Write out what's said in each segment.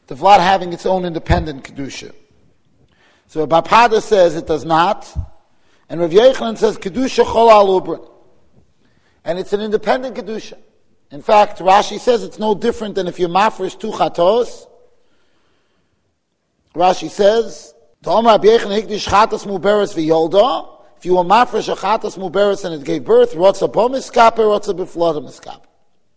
the Vlad having its own independent Kedusha. So Bar Pada says it does not, and Rav Yochanan says Kedusha Chol Al Ubrin. And it's an independent Kedusha. In fact, Rashi says it's no different than if you mafresh 2 chatos. Rashi says, if you were mafresh a chatas muberes and it gave birth, rotza bo miskaper, rotza befloda miskaper.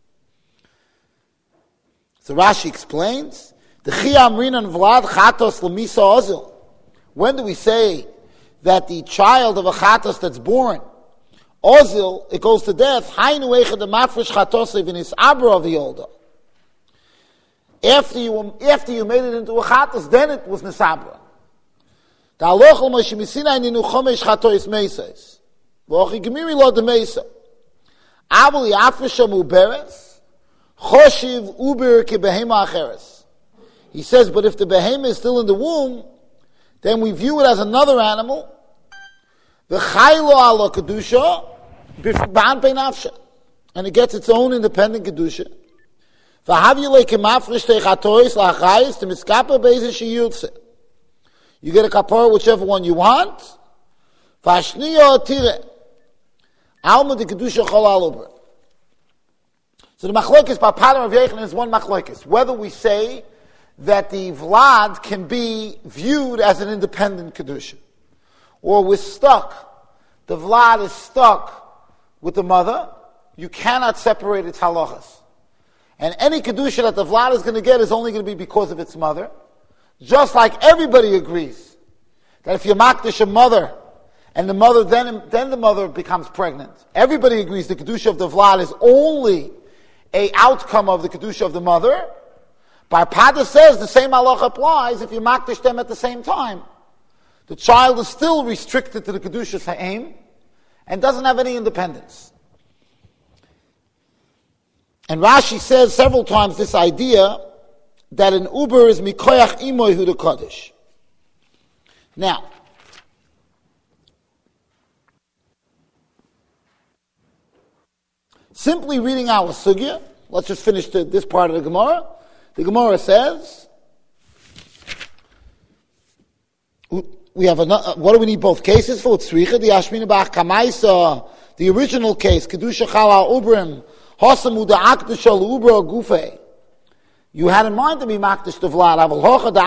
So Rashi explains, the chiyam rinan vlad chatos lemisa ozil. When do we say that the child of a chatos that's born, ozil, it goes to death, hainu echad the mafresh chatos even is abra of the yolda. After you made it into a chatas, then it was nesabra. The halacha Moshe Misinai ninu chomesh chatois meisais. V'ochi gemiri lo de meisa. Avol yafresha muberes, choshiv uber ke behema acheres. He says, but if the behema is still in the womb, then we view it as another animal. V'chaylo ala kedusha, b'an pei nafsha. And it gets its own independent kedusha. V'havile ke mafresh te chatois la'achayis, te mitzkaper be'ezeh sheyurtze. You get a kapara, whichever one you want. Vashniya tire. Alma de kedusha chol al ubra. So the machlokes by Padam of Yochanan is one machlokes. Whether we say that the vlad can be viewed as an independent kedusha, or we're stuck. The vlad is stuck with the mother. You cannot separate its halachas. And any kedusha that the vlad is going to get is only going to be because of its mother. Just like everybody agrees that if you makdish a mother and the mother then the mother becomes pregnant, everybody agrees the kedusha of the vlad is only a outcome of the kedusha of the mother. Bar Pada says the same halacha applies if you makdish them at the same time. The child is still restricted to the kedusha's ha'im and doesn't have any independence. And Rashi says several times this idea that an uber is mikoyach imoy hu de kodesh. Now, simply reading our sugya, let's just finish this part of the Gemara. The Gemara says, we have what do we need both cases for? Tzricha, the Ashmina Bach Kamaisa, the original case, Kedusha Chala Ubrim, Hosamu da Akdusha Ubra Gufe. You had in mind to be makdish to vlad. I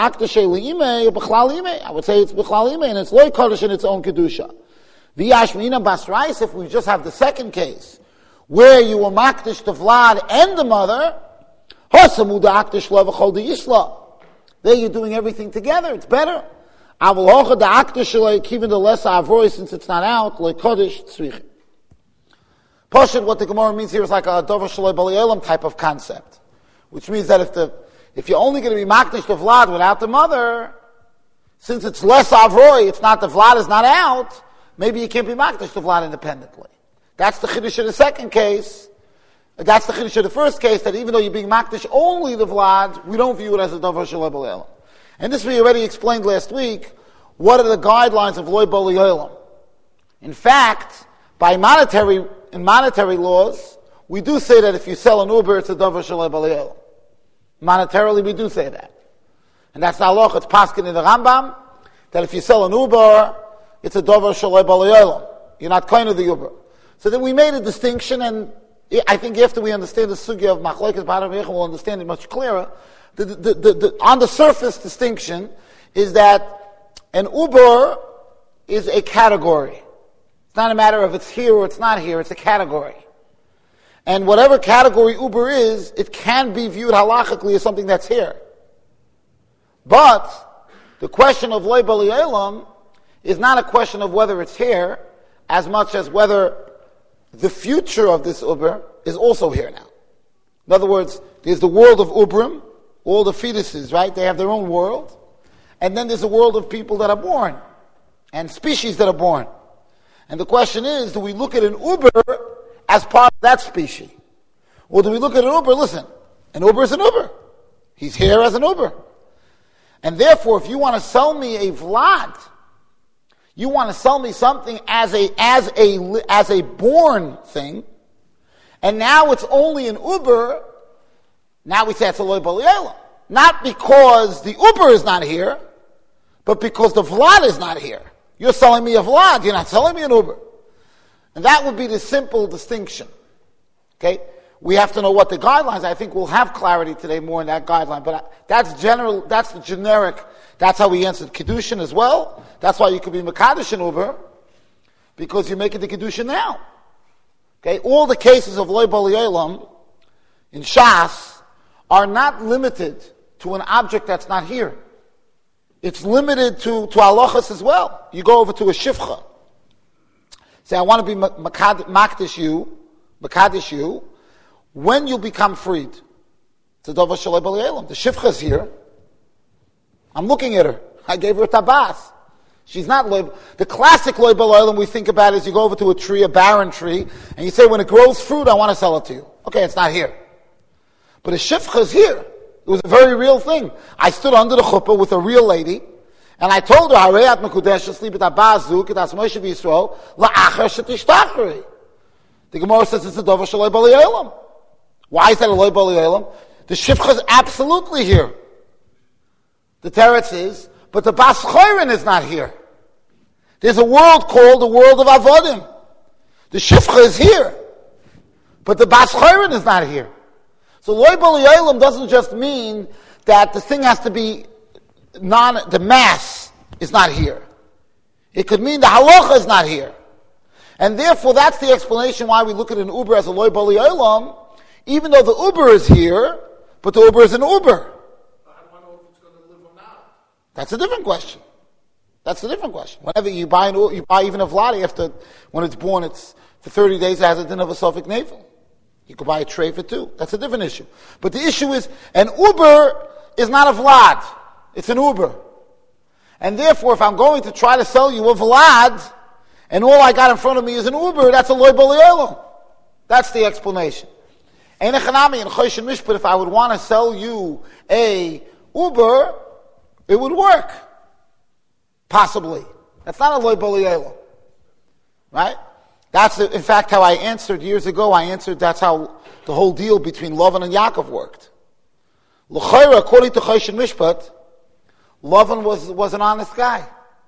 would say it's b'chlal ime, and it's loy kodesh in its own kedusha. V'yashmina basrais, if we just have the second case, where you were makdish to vlad and the mother, hosamu da'akdish lo v'chol de'isla. There you're doing everything together. It's better. Avol hocha da'akdish lo even the less avroi, since it's not out, loy kodesh tzricha. Poshet, what the Gemara means here is like a dover shaloi bali olam type of concept. Which means that if you're only going to be makdish to vlad without the mother, since it's less avroi, it's not the vlad is not out, maybe you can't be makdish to vlad independently. That's the chiddush of the second case. That's the chiddush of the first case, that even though you're being makdish only the vlad, we don't view it as a davar shalei bali olam. And this we already explained last week. What are the guidelines of loy bali olam? In fact, in monetary laws, we do say that if you sell an uber, it's a davar shalei bali olam. Monetarily, we do say that. And that's the halacha, it's paskin in the Rambam, that if you sell an uber, it's a davar shalei bali olam. You're not kind of the uber. So then we made a distinction, and I think after we understand the sugya of machlokes b'harav yechon, we'll understand it much clearer. The on the surface distinction is that an uber is a category. It's not a matter of it's here or it's not here, it's a category. And whatever category uber is, it can be viewed halachically as something that's here. But the question of loy bali olam is not a question of whether it's here, as much as whether the future of this uber is also here now. In other words, there's the world of ubrim, all the fetuses, right? They have their own world. And then there's a world of people that are born, and species that are born. And the question is, do we look at an uber as part of that species? Or do we look at an uber, listen, an uber is an uber. He's here as an uber. And therefore, if you want to sell me a vlad, you want to sell me something as a born thing, and now it's only an uber, now we say it's a loy bali olam. not because the Uber is not here, but because the Vlad is not here. You're selling me a Vlad, you're not selling me an Uber. And that would be the simple distinction. Okay? We have to know what the guidelines, I think we'll have clarity today more in that guideline, but that's the generic, that's how we answered Kiddushin as well. That's why you could be Mekadosh in Uber, because you're making the Kiddushin now. Okay? All the cases of Loi Bali Olam in Shas are not limited to an object that's not here. It's limited to halachas as well. You go over to a shifcha. Say, I want to be makadish you, when you become freed. It's a davar shalei bali olam. The shifcha is here. I'm looking at her. I gave her a tabas. She's not loy. The classic loy bali olam we think about is you go over to a tree, a barren tree, and you say, when it grows fruit, I want to sell it to you. Okay, it's not here. But a shifcha is here. It was a very real thing. I stood under the chuppah with a real lady, and I told her, "Harei at mekudeshes li b'tabazu k'das Moshe v'Yisrael la'achar shetishtachri." The Gemara says it's a davar shaloi bali olam. Why is that a loy bali olam? The shifcha is absolutely here. The teretz is, but the bas chorin is not here. There's a world called the world of avodim. The shifcha is here, but the bas chorin is not here. So loy bali olam doesn't just mean that the thing has to be the mass is not here. It could mean the halacha is not here. And therefore that's the explanation why we look at an Uber as a loy bali olam, even though the Uber is here, but the Uber is an Uber. I don't know if it's going to live or not. That's a different question. Whenever you buy even a Vladi after, when it's born, it's for 30 days it has a din of a Suffolk navel. You could buy a tray for 2. That's a different issue. But the issue is, an Uber is not a Vlad. It's an Uber. And therefore, if I'm going to try to sell you a Vlad, and all I got in front of me is an Uber, that's a loy bali olam. That's the explanation. Ein echanami in Choshen Mishpat, if I would want to sell you a Uber, it would work. Possibly. That's not a loy bali olam. Right? That's, in fact, how I answered years ago. That's how the whole deal between Lavan and Yaakov worked. L'chayra, according to Choshen Mishpat, Lavan was an honest guy.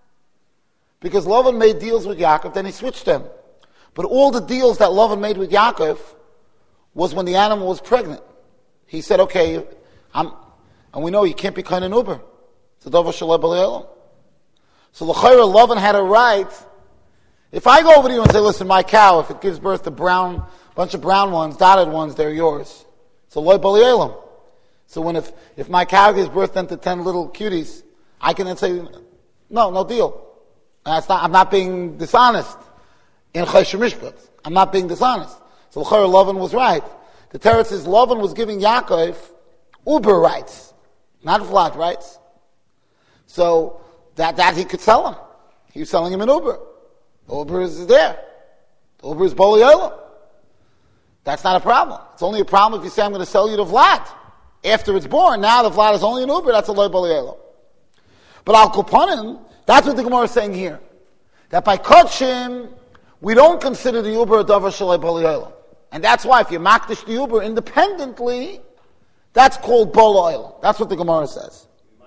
Because Lavan made deals with Yaakov, then he switched them. But all the deals that Lavan made with Yaakov was when the animal was pregnant. He said, okay, and we know you can't be kind of Uber. It's a davar shalei bali olam. So l'chayra, Lavan had a right. If I go over to you and say, listen, my cow, if it gives birth to bunch of brown ones, dotted ones, they're yours. It's a loy bali olam. So if my cow gives birth then to 10 little cuties, I can then say, no deal. I'm not being dishonest in Choshen Mishpat. I'm not being dishonest. So l'chayra, Lavan was right. The teretz is Lavan was giving Yaakov Uber rights, not Vlad rights. So that he could sell him. He was selling him an Uber. The Uber is there. The Uber is bali olam. That's not a problem. It's only a problem if you say, I'm going to sell you the Vlad. After it's born, now the Vlad is only an Uber, that's a loy bali olam. But al kopanim, that's what the Gemara is saying here. That by Kodshim, we don't consider the Uber a davar shalei bali olam. And that's why if you makdish the Uber independently, that's called bali olam. That's what the Gemara says.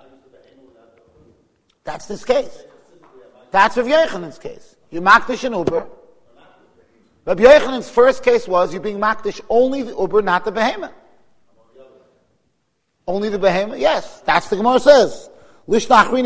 That's this case. That's Rav Yochanan's case. You makdish an Uber. Rav Yochanan's first case was you being makdish only the Uber, not the behemoth. Only the behemoth? Yes. That's the Gemara says. You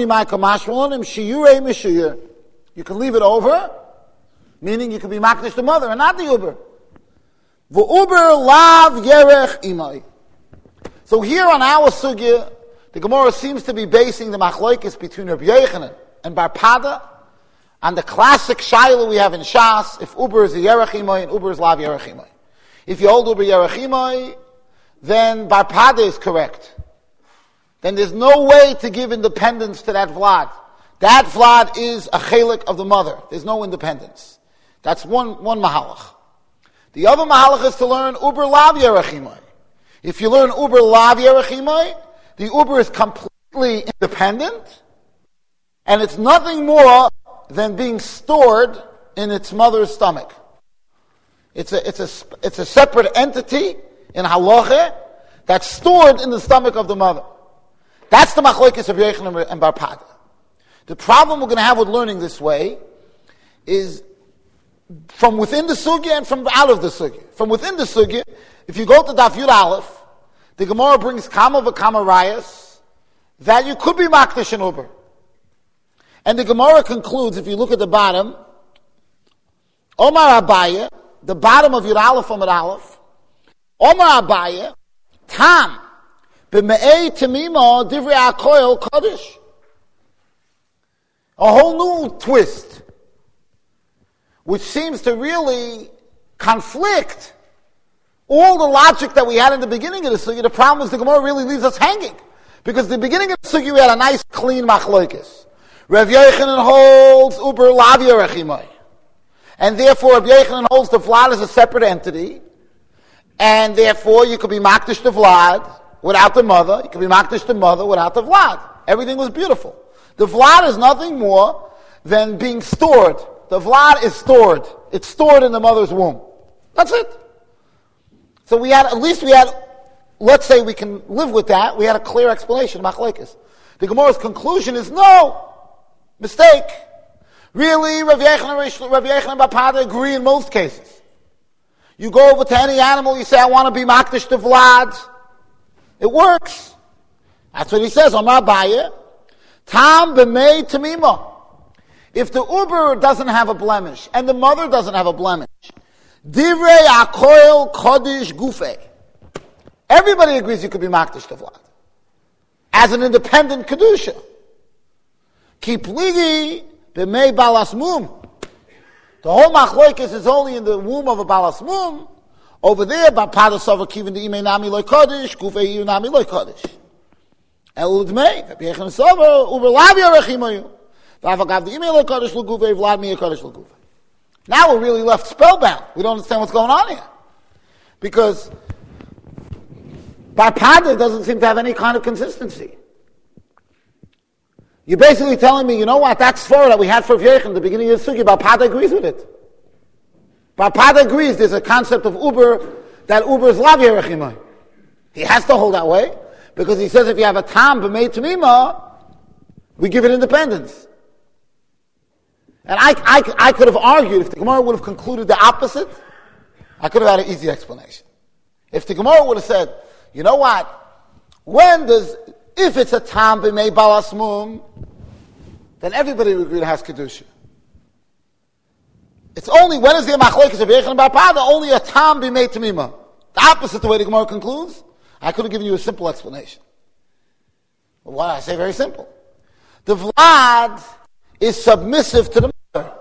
can leave it over, meaning you can be makdish the mother and not the Uber. V'uber lav yerech imai. So here on our sugya, the Gemara seems to be basing the machlokes between Rabbi Yochanan and Bar Pada on the classic shaila we have in Shas, if Uber is a yerech imai and Uber is lav yerech imai. If you hold Uber yerech imai, then Bar Pada is correct. Then there's no way to give independence to that Vlad. That Vlad is a chelik of the mother. There's no independence. That's one mahalach. The other mahalach is to learn Uber lav yerech imai. If you learn Uber lav yerech imai, the Uber is completely independent, and it's nothing more than being stored in its mother's stomach. It's a separate entity in halacha that's stored in the stomach of the mother. That's the machlokes of Yochanan and Bar Pada. The problem we're going to have with learning this way is from within the sugya and from out of the sugya. From within the sugya, if you go to Daf Yud Aleph, the Gemara brings kama v'kama rayas that you could be makdish and uber. And the Gemara concludes, if you look at the bottom, Omar Abaye, the bottom of Yud Aleph from Yud Aleph, Omar Abaye, Tam, b'me'ei temima divrei akoil kodesh. A whole new twist, which seems to really conflict all the logic that we had in the beginning of the sugya. The problem is the Gemara really leaves us hanging. Because at the beginning of the sugya we had a nice clean machlokes. Rav Yochanan holds uber lav yerachimai. And therefore Rav Yochanan holds the vlad as a separate entity. And therefore you could be makdish the vlad without the mother. You could be makdish the mother without the vlad. Everything was beautiful. The vlad is nothing more than being stored. The vlad is stored. It's stored in the mother's womb. That's it. So at least we had, let's say we can live with that. We had a clear explanation, machlekes. The Gemara's conclusion is no, mistake. Really, Rav Yochanan and Bar Pada agree in most cases. You go over to any animal, you say, I want to be makdish to vlad. It works. That's what he says, Omar Abaye. Tam b'mei temima. If the uber doesn't have a blemish, and the mother doesn't have a blemish, divrei akoil kodesh gufei. Everybody agrees you could be makdish to vlad. As an independent kedusha. Ki pligi b'mei balas mum. The whole machlokes is only in the womb of a balas mum. Over there, Bar Pada Sava Kivin the Imei Nami Loi Kodesh, Gufei Yu Nami Loi Kodesh. El Udmei, Rabbi Yochanan Sava, Uber Lav Yerechimayu. V'avagav the Imei Loi Kodesh L'Gufei, Vlad Miyeh Kodesh L'Gufei. Now we're really left spellbound. We don't understand what's going on here. Because Bar Pada doesn't seem to have any kind of consistency. You're basically telling me, you know what, that svara that we had for Rav Yochanan at the beginning of the sugya, Bar Pada agrees with it. Bar Pada agrees there's a concept of uber, that uber is lav yerachimai. He has to hold that way, because he says if you have a tam b'mei temima, we give it independence. And I could have argued, if the Gemara would have concluded the opposite, I could have had an easy explanation. If the Gemara would have said, you know what, if it's a tam b'mei balas mum, then everybody would agree it has kedusha. It's only, when is the machlokes of Yochanan and Bar Pada? Only a tam b'mei temima. The opposite the way the Gemara concludes. I could have given you a simple explanation. But why I say very simple. The vlad is submissive to the mother.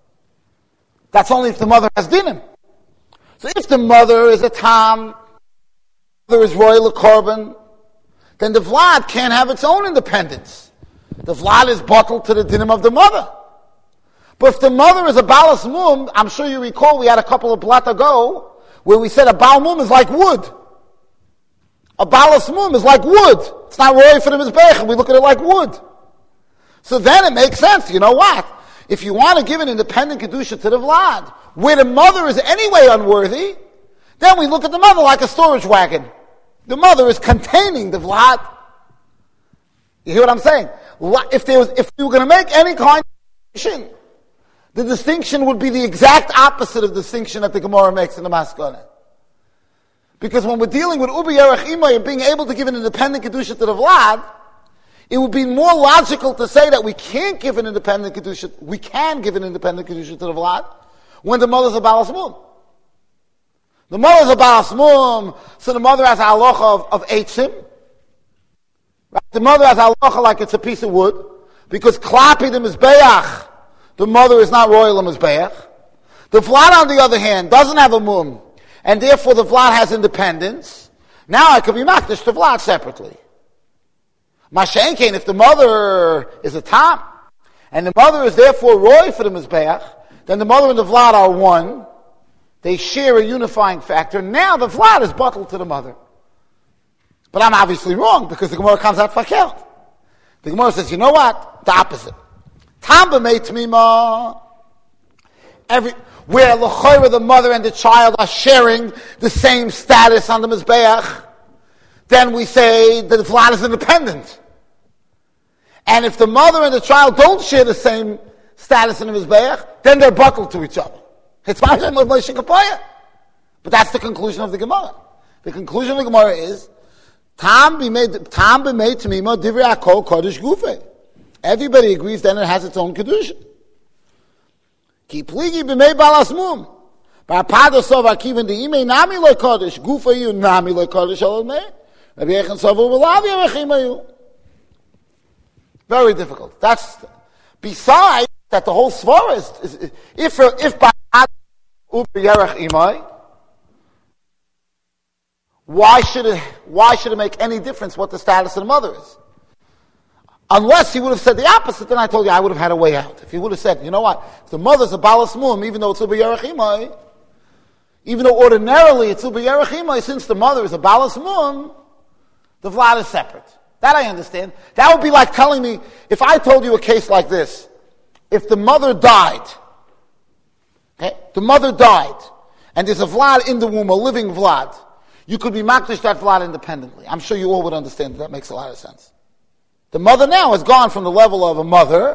That's only if the mother has dinim. So if the mother is a tam, the mother is royal korban, then the vlad can't have its own independence. The vlad is bottled to the dinim of the mother. But if the mother is a balas mum, I'm sure you recall we had a couple of blat ago where we said a bal mum is like wood. A balas mum is like wood. It's not roy for the mizbech. We look at it like wood. So then it makes sense. You know what? If you want to give an independent kedusha to the vlad, where the mother is anyway unworthy, then we look at the mother like a storage wagon. The mother is containing the vlad. You hear what I'm saying? If you were going to make any kind of distinction, the distinction would be the exact opposite of the distinction that the Gemara makes in the Maskana. Because when we're dealing with Ubi Yerech Imay and being able to give an independent Kedusha to the Vlad, it would be more logical to say that we can't give an independent Kedusha, we can give an independent Kedusha to the Vlad when the mother's a Balas Mum. The mother's a Balas Mum, so the mother has a halacha of Eitzim. Right? The mother has a halacha like it's a piece of wood, because Klapi the Mizbeach, the mother is not royal in Mizbeach. The Vlad, on the other hand, doesn't have a Mum, and therefore the Vlad has independence. Now I could be makdish to Vlad separately. Mashenkein, if the mother is a tam, and the mother is therefore roy for the Mizbeach, then the mother and the Vlad are one. They share a unifying factor. Now the Vlad is bottled to the mother. But I'm obviously wrong, because the Gemara comes out fakelt. The Gemara says, you know what? The opposite. Tam b'mei temima. Where l'chayra the mother and the child are sharing the same status on the Mizbeach, then we say that the Vlad is independent. And if the mother and the child don't share the same status in the Mizbeach, then they're buckled to each other. It's Moshe Kapaya. But that's the conclusion of the Gemara. The conclusion of the Gemara is, Tam b'mei t'mima divrei hakol kodesh gufei. Everybody agrees then it has its own kedusha. Ki pligi b'mei balas mum. Ba'pada sovar kiven de'imei nami lo kodesh gufei yu nami lo kodesh alol mei. Rabbi Yechon sovar v'lav yerechim ayu. Very difficult. That's besides that the whole svara is if by uber yerech imai, why should it make any difference what the status of the mother is? Unless he would have said the opposite, then I told you I would have had a way out. If he would have said, you know what, if the mother's a balas mum, even though it's uber yerech imai, even though ordinarily it's uber yerech imai, since the mother is a balas mum, the vlad is separate. That I understand. That would be like telling me, if I told you a case like this, if the mother died, okay, the mother died, and there's a vlad in the womb, a living vlad, you could be makdish that vlad independently. I'm sure you all would understand that makes a lot of sense. The mother now has gone from the level of a mother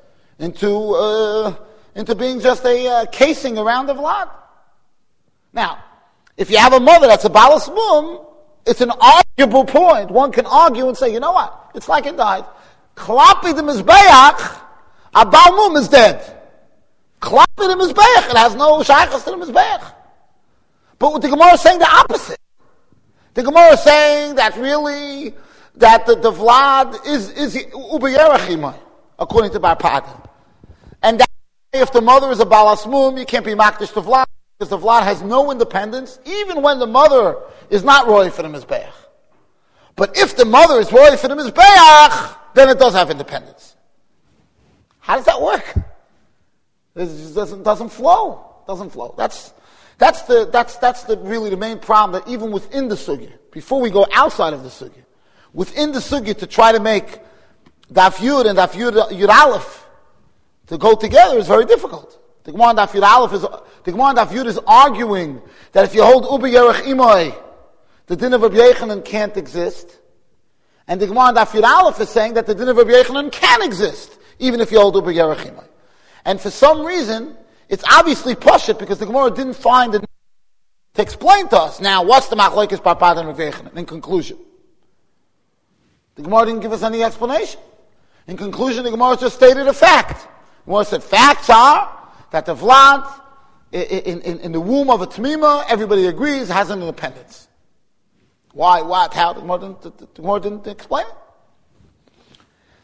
into being just a casing around the vlad. Now, if you have a mother that's a balas mum, it's an arguable point. One can argue and say, you know what? It's like it died. Klapi the Mizbeach, a Baal Mum is dead. Klapi the Mizbeach, it has no shaykhs to the Mizbeach. But what the Gemara is saying the opposite. The Gemara is saying that really, that the Vlad is Uber Yerachimai, according to Bar Pada. And that if the mother is a Balas Mum, you can't be makdish the Vlad, because the Vlad has no independence, even when the mother is not roy for the Mizbeach. But if the mother is roy for the Mizbeach, then it does have independence. How does that work? It just doesn't flow. Doesn't flow. That's really the main problem, that even within the sugya, before we go outside of the sugya, within the sugya to try to make Daf Yud and Daf Yud Aleph to go together is very difficult. The Gemara in Daf Yud is arguing that if you hold Uber Yerech Imoi, the din of Rabbi Yechanan can't exist. And the Gemara in Daf Yud Aleph is saying that the din of Rabbi Yechanan can exist, even if you hold Uber Yerech Imoi. And for some reason, it's obviously Pashut, because the Gemara didn't find it to explain to us. Now, what's the Machlokes Bar Pada and Rabbi Yechanan? In conclusion, the Gemara didn't give us any explanation. In conclusion, the Gemara just stated a fact. The Gemara said facts are that the Vlad, in the womb of a Tmima, everybody agrees, has an independence. Why, what, how? The Gemara didn't explain it.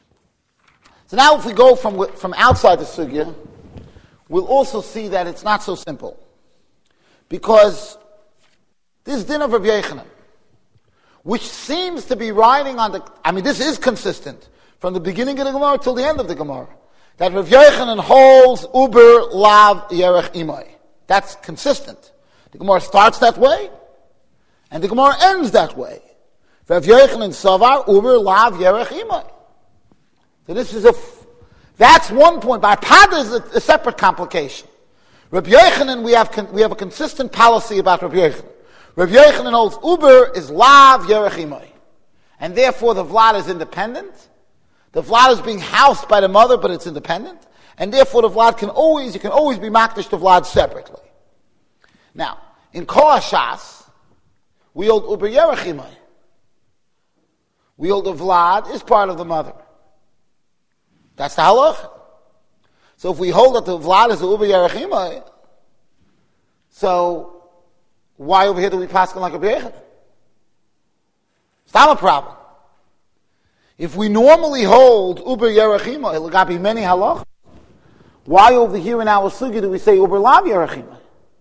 So now if we go from outside the Sugya, we'll also see that it's not so simple. Because this din of Rabbi Yechanan, which seems to be riding on this is consistent from the beginning of the Gemara till the end of the Gemara, that Rav Yochanan holds Uber Lav Yerech Imai. That's consistent. The Gemara starts that way, and the Gemara ends that way. Rav Yochanan Savar Uber Lav Yerech Imai. So that's one point. By Pada is a separate complication. Rav Yochanan, we have a consistent policy about Rav Yochanan. Rav Yochanan holds Uber is Lav Yerech Imai, and therefore the Vlad is independent. The Vlad is being housed by the mother, but it's independent. And therefore the Vlad you can always be makdish the Vlad separately. Now, in Kol HaShas, we hold Uber Yerech Imai. We hold the Vlad is part of the mother. That's the halach. So if we hold that the Vlad is the Uber Yerech Imai, so why over here do we pass like a B'yechet? It's not a problem. If we normally hold Uber Yerech Imai, it'll got to be many halachas. Why over here in our sugya do we say Uber Lav Yerech Imai?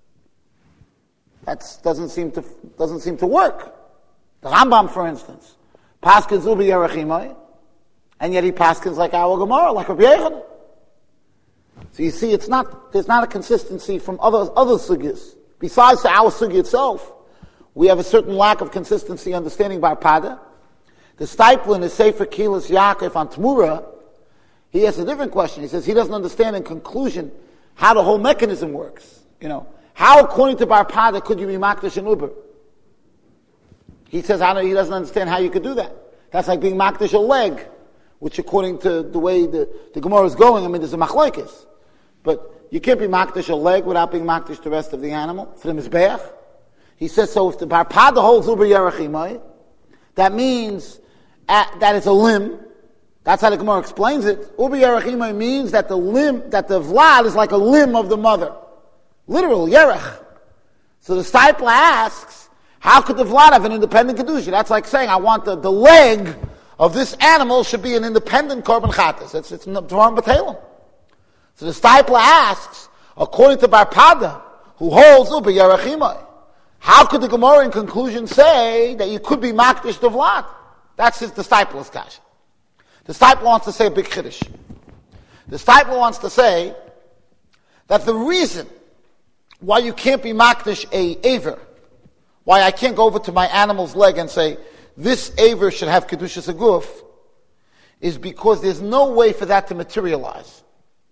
That doesn't seem to work. The Rambam, for instance, paskins Uber Yerech Imai, and yet he paskins like our Gemara, like Rabbi Yechanan. So you see, there's not a consistency from other sugyas. Besides our sugya itself, we have a certain lack of consistency understanding by Pada. The Stipler in his Sefer Kilas Yaakov on Tmura, he has a different question. He says he doesn't understand in conclusion how the whole mechanism works. How according to Bar Pada could you be makdish and Uber? He says he doesn't understand how you could do that. That's like being makdish a leg which according to the way the Gemara is going, I mean, there's a machlokes. But you can't be makdish a leg without being makdish the rest of the animal. For the mizbeach. He says, so if the barpada holds uber yerachimai, that means that it's a limb. That's how the Gemara explains it. Uber yerachimai means that the vlad is like a limb of the mother. Literal, yerech. So the Steipler asks, how could the vlad have an independent kedusha? That's like saying, I want the leg of this animal should be an independent korban chatas. It's Dvarim B'Telem. So the Steipler asks, according to Barpada, who holds Uber Yerachimai, how could the Gemara in conclusion say that you could be makdish the vlad? That's the Steipler's kasha. The Steipler wants to say a big chiddush. The Steipler wants to say that the reason why you can't be makdish a aver, why I can't go over to my animal's leg and say, this aver should have kedushas aguf, is because there's no way for that to materialize.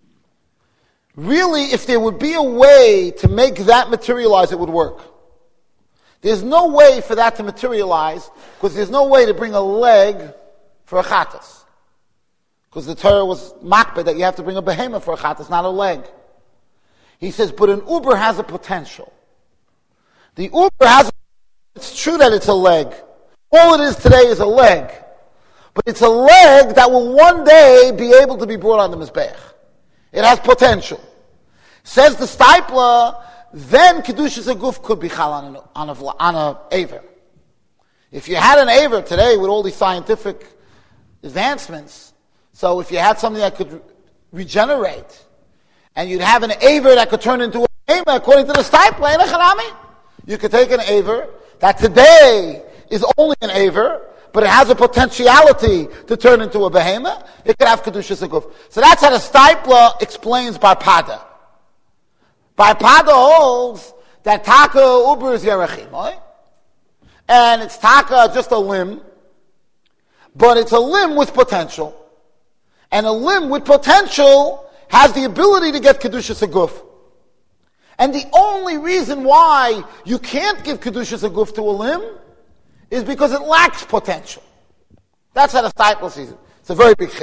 Really, if there would be a way to make that materialize, it would work. There's no way for that to materialize, because there's no way to bring a leg for a chatas. Because the Torah was makbeh that you have to bring a behemoth for a chatas, not a leg. He says, but an uber has a potential. The uber it's true that it's a leg. All it is today is a leg. But it's a leg that will one day be able to be brought on the mizbeach. It has potential. Says the Steipler, then Kedushas Aguf could be chal on a aver. If you had an aver today with all these scientific advancements, so if you had something that could regenerate, and you'd have an aver that could turn into a behemoth, according to the Steipler, you could take an aver that today is only an aver, but it has a potentiality to turn into a behemoth. It could have Kedushas Aguf. So that's how the Steipler explains Barpada. Barpada holds that Taka Uber is Yerachim, right? And it's Taka just a limb, but it's a limb with potential. And a limb with potential has the ability to get Kedushas Aguf. And the only reason why you can't give Kedushas Aguf to a limb is because it lacks potential. That's how the Steipler sees it. It's a very big chiddush.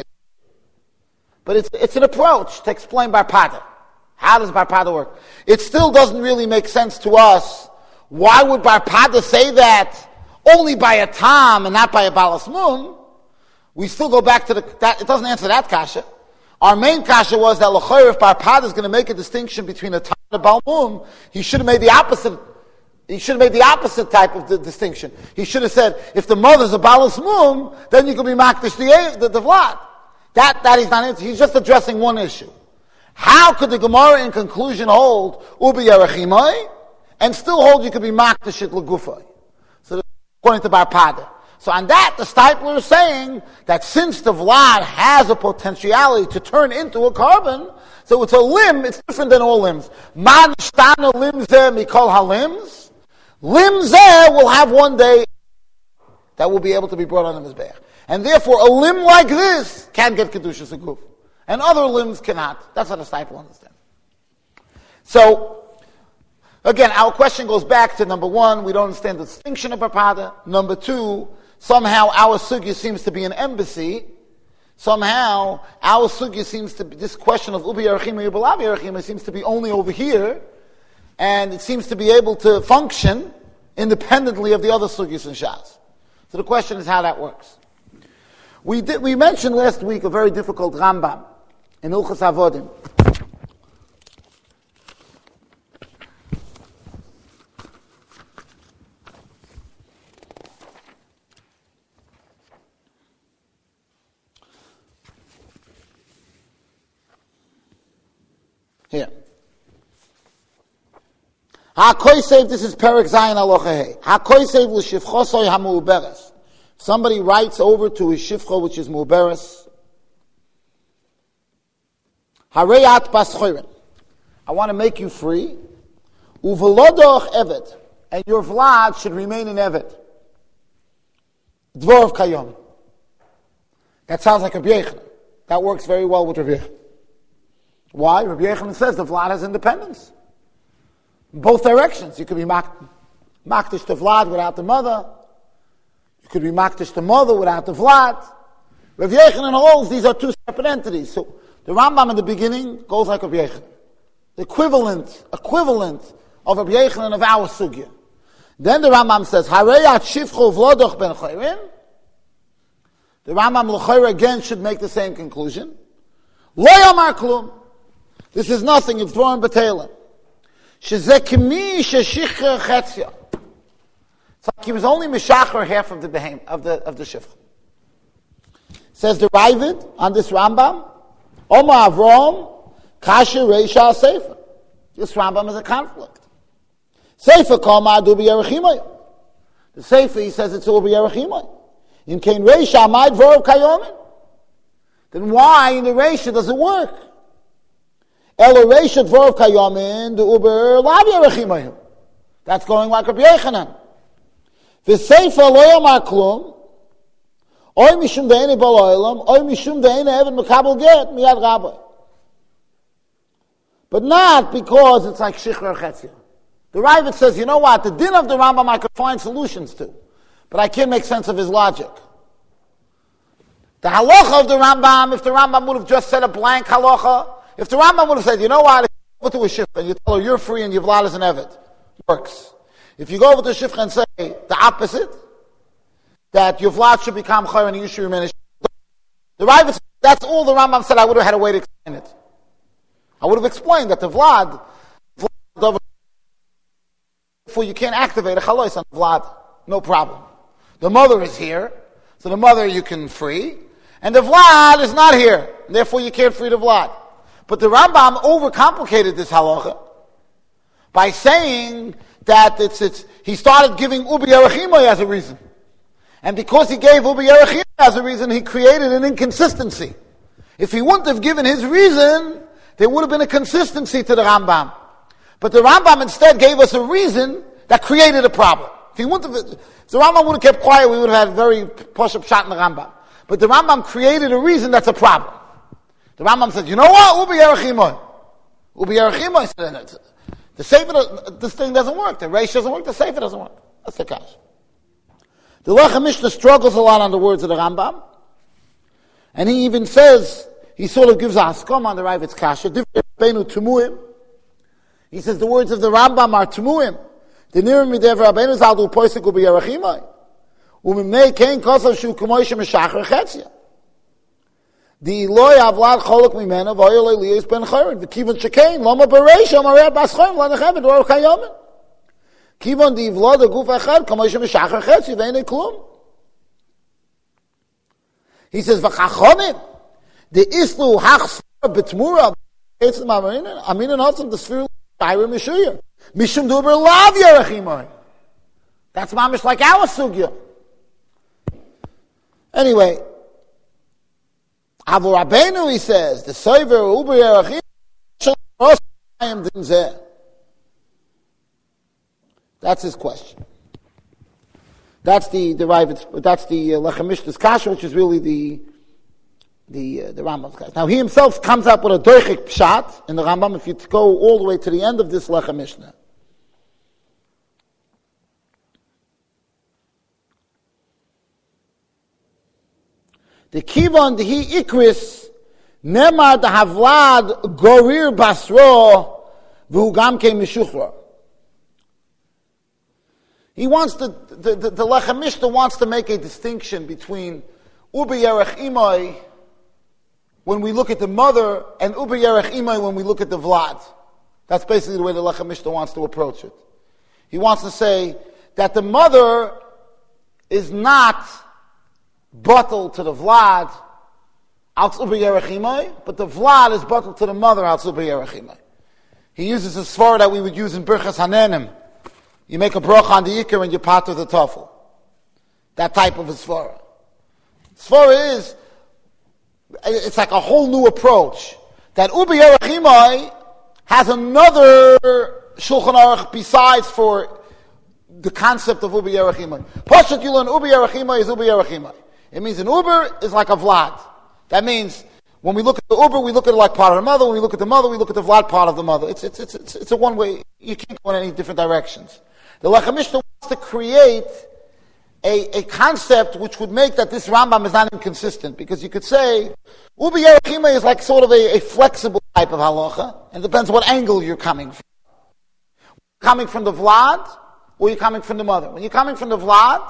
But it's an approach to explain Barpada. How does Barpada work? It still doesn't really make sense to us. Why would Barpada say that only by a tam and not by a balas mum? We still go back to that. It doesn't answer that kasha. Our main kasha was that l'chayr, if Barpada is going to make a distinction between a tam and a bal mum, he should have made the opposite. He should have made the opposite type of the distinction. He should have said, if the mother's a balas mum, then you can be makdish the vlad. That he's not. He's just addressing one issue. How could the Gemara in conclusion hold ubi yerachimai and still hold you could be makdish it legufay? So according to Barpada. So on that, the Steipler is saying that since the vlad has a potentiality to turn into a carbon, so it's a limb, it's different than all limbs. Man shtana limzeh mikol halimbs. Limzeh will have one day that will be able to be brought on the mizbeach. And therefore, a limb like this can get Kedushas Aguf. And other limbs cannot. That's how the Steipler understands. So, again, our question goes back to number one, we don't understand the distinction of Barpada. Number two, somehow our sugya seems to be an embassy. Somehow our sugya seems to be, this question of Ubi Yerachim or Balav Yerachim seems to be only over here, and it seems to be able to function independently of the other sugyas and shas. So the question is how that works. We mentioned last week a very difficult Rambam in Ilchos Avodim. Here. HaKoisev, this is Perek Zayin Aloha Hei. HaKoisev l'shifchosoi hamu'uberes. Somebody writes over to his shifcho, which is mu'uberes. Hareyat baschoiren. I want to make you free. Uvelodoch evet. And your vlad should remain in evet. Dvorov kayom. That sounds like Rabbi Yochanan. That works very well with Rabbi Yochanan. Why? Rabbi Yochanan says the vlad has independence. In both directions. You could be makdish the vlad without the mother. You could be makdish the mother without the vlad. Rav Yochanan holds these are two separate entities. So the Rambam in the beginning goes like Rav Yochanan. The equivalent of Rav Yochanan of our sugya. Then the Rambam says, Hareyat shifcho v'lodoch ben chayrin. The Rambam l'chayra again should make the same conclusion. Lo yamar klum. This is nothing, it's dvorim b'teilim. Shezeh kimi sheshicher chetzia. It's like he was only mishacher half of the shifcha. Says the Ravid on this Rambam, Omar Avrom, Kasher Reisha Sefer. This Rambam is a conflict. Sefer Kama Dubi Yerachimay. The Sefer, he says it's Ubi Yerachimay. In Kain Reisha, my Dvorov Kayomin. Then why in the Reisha does it work? Elo Reisha Dvorov Kayomin, the Uber Lav Yerachimay. That's going like Rabbi Yochanan. The Sefer Lo Yomar Klum, Oy mishum de'ene bal oilam, oy mishum de'ene even mekabel get miyad rabbi. But not because it's like shichra chetzia. The Ravid says, you know what, the din of the Rambam I could find solutions to, but I can't make sense of his logic. The halacha of the Rambam, if the Rambam would have just said a blank halacha, if the Rambam would have said, you know what, if you go over to a shifra and you tell her you're free and you've vlad as an evet, works. If you go over to a shifra and say the opposite, that your vlad should become chayr and you should remain a shifra. The Ravid, that's all the Rambam said. I would have had a way to explain it. I would have explained that the vlad therefore you can't activate a chalois on vlad. No problem. The mother is here, so the mother you can free, and the vlad is not here, therefore you can't free the vlad. But the Rambam overcomplicated this halacha by saying that he started giving Ubi Yerachimai as a reason. And because he gave Ubi Yerachimai as a reason, he created an inconsistency. If he wouldn't have given his reason, there would have been a consistency to the Rambam. But the Rambam instead gave us a reason that created a problem. If the Rambam would have kept quiet, we would have had very push-up shot in the Rambam. But the Rambam created a reason that's a problem. The Rambam said, you know what? Ubi Yerachimai. Ubi Yerachimai said, the Sefer, this thing doesn't work. The Reish doesn't work. The Sefer doesn't work. That's the kash. The Lechem Mishnah struggles a lot on the words of the Rambam. And he even says, he sort of gives a haskom on the Ravid's kasha. He says the words of the Rambam are tumuim. The nirim midev Rabbeinu zaldu poisik ubi yerachimai. Umimnei kein kosav shu kumoy shemeshachar chetzia. The loy avlad cholok mimena v'oyol eliyos ben chayrin. V'kivon shekein loma bereisha mareat bas chayrim l'nechevet or chayomin. Kivon di v'lod a guf echad kumoy shemeshachar chetzia v'einei klum. He says v'chachonim the islu hachs betmura it's the mamarina aminin also the sphere Shayrim Mishuyah. Mishum Duber Lav Yerachimai. That's mamish like our sugya. Anyway, Avu Rabbeinu, he says, the Soiver Uber Yerachimai. That's his question. That's the Lechem Mishnah's kasha, which is really the Rambam's kasha. Now he himself comes up with a doichik pshat in the Rambam if you go all the way to the end of this Lechem Mishnah. The kivon dehi ikris nemar the havlad gorir basro v'hu gamke mishuchra. He wants the Lechem Mishnah wants to make a distinction between Ubi Yerach Imai when we look at the mother and Ubi Yerach Imai when we look at the Vlad. That's basically the way the Lechem Mishnah wants to approach it. He wants to say that the mother is not bottled to the Vlad out Ubi Yerach Imai, but the Vlad is bottled to the mother out Ubi Yerach Imai. He uses a svara that we would use in Birchas Hanenim. You make a bracha on the Yikar and you pater the Tafel. That type of a svara. Svara is, it's like a whole new approach. That Ubi Yerachimai has another Shulchan Aruch besides for the concept of Ubi Yerachimai. Pashat you learn Ubi Yerachimai is Ubi Yerachimai. It means an Uber is like a Vlad. That means when we look at the Uber, we look at it like part of the mother. When we look at the mother, we look at the Vlad part of the mother. It's a one way. You can't go in any different directions. The Lechem Mishnah wants to create a concept which would make that this Rambam is not inconsistent, because you could say Ubi Yerachima is like sort of a flexible type of halacha, and it depends what angle you're coming from. Coming from the Vlad, or you're coming from the mother. When you're coming from the Vlad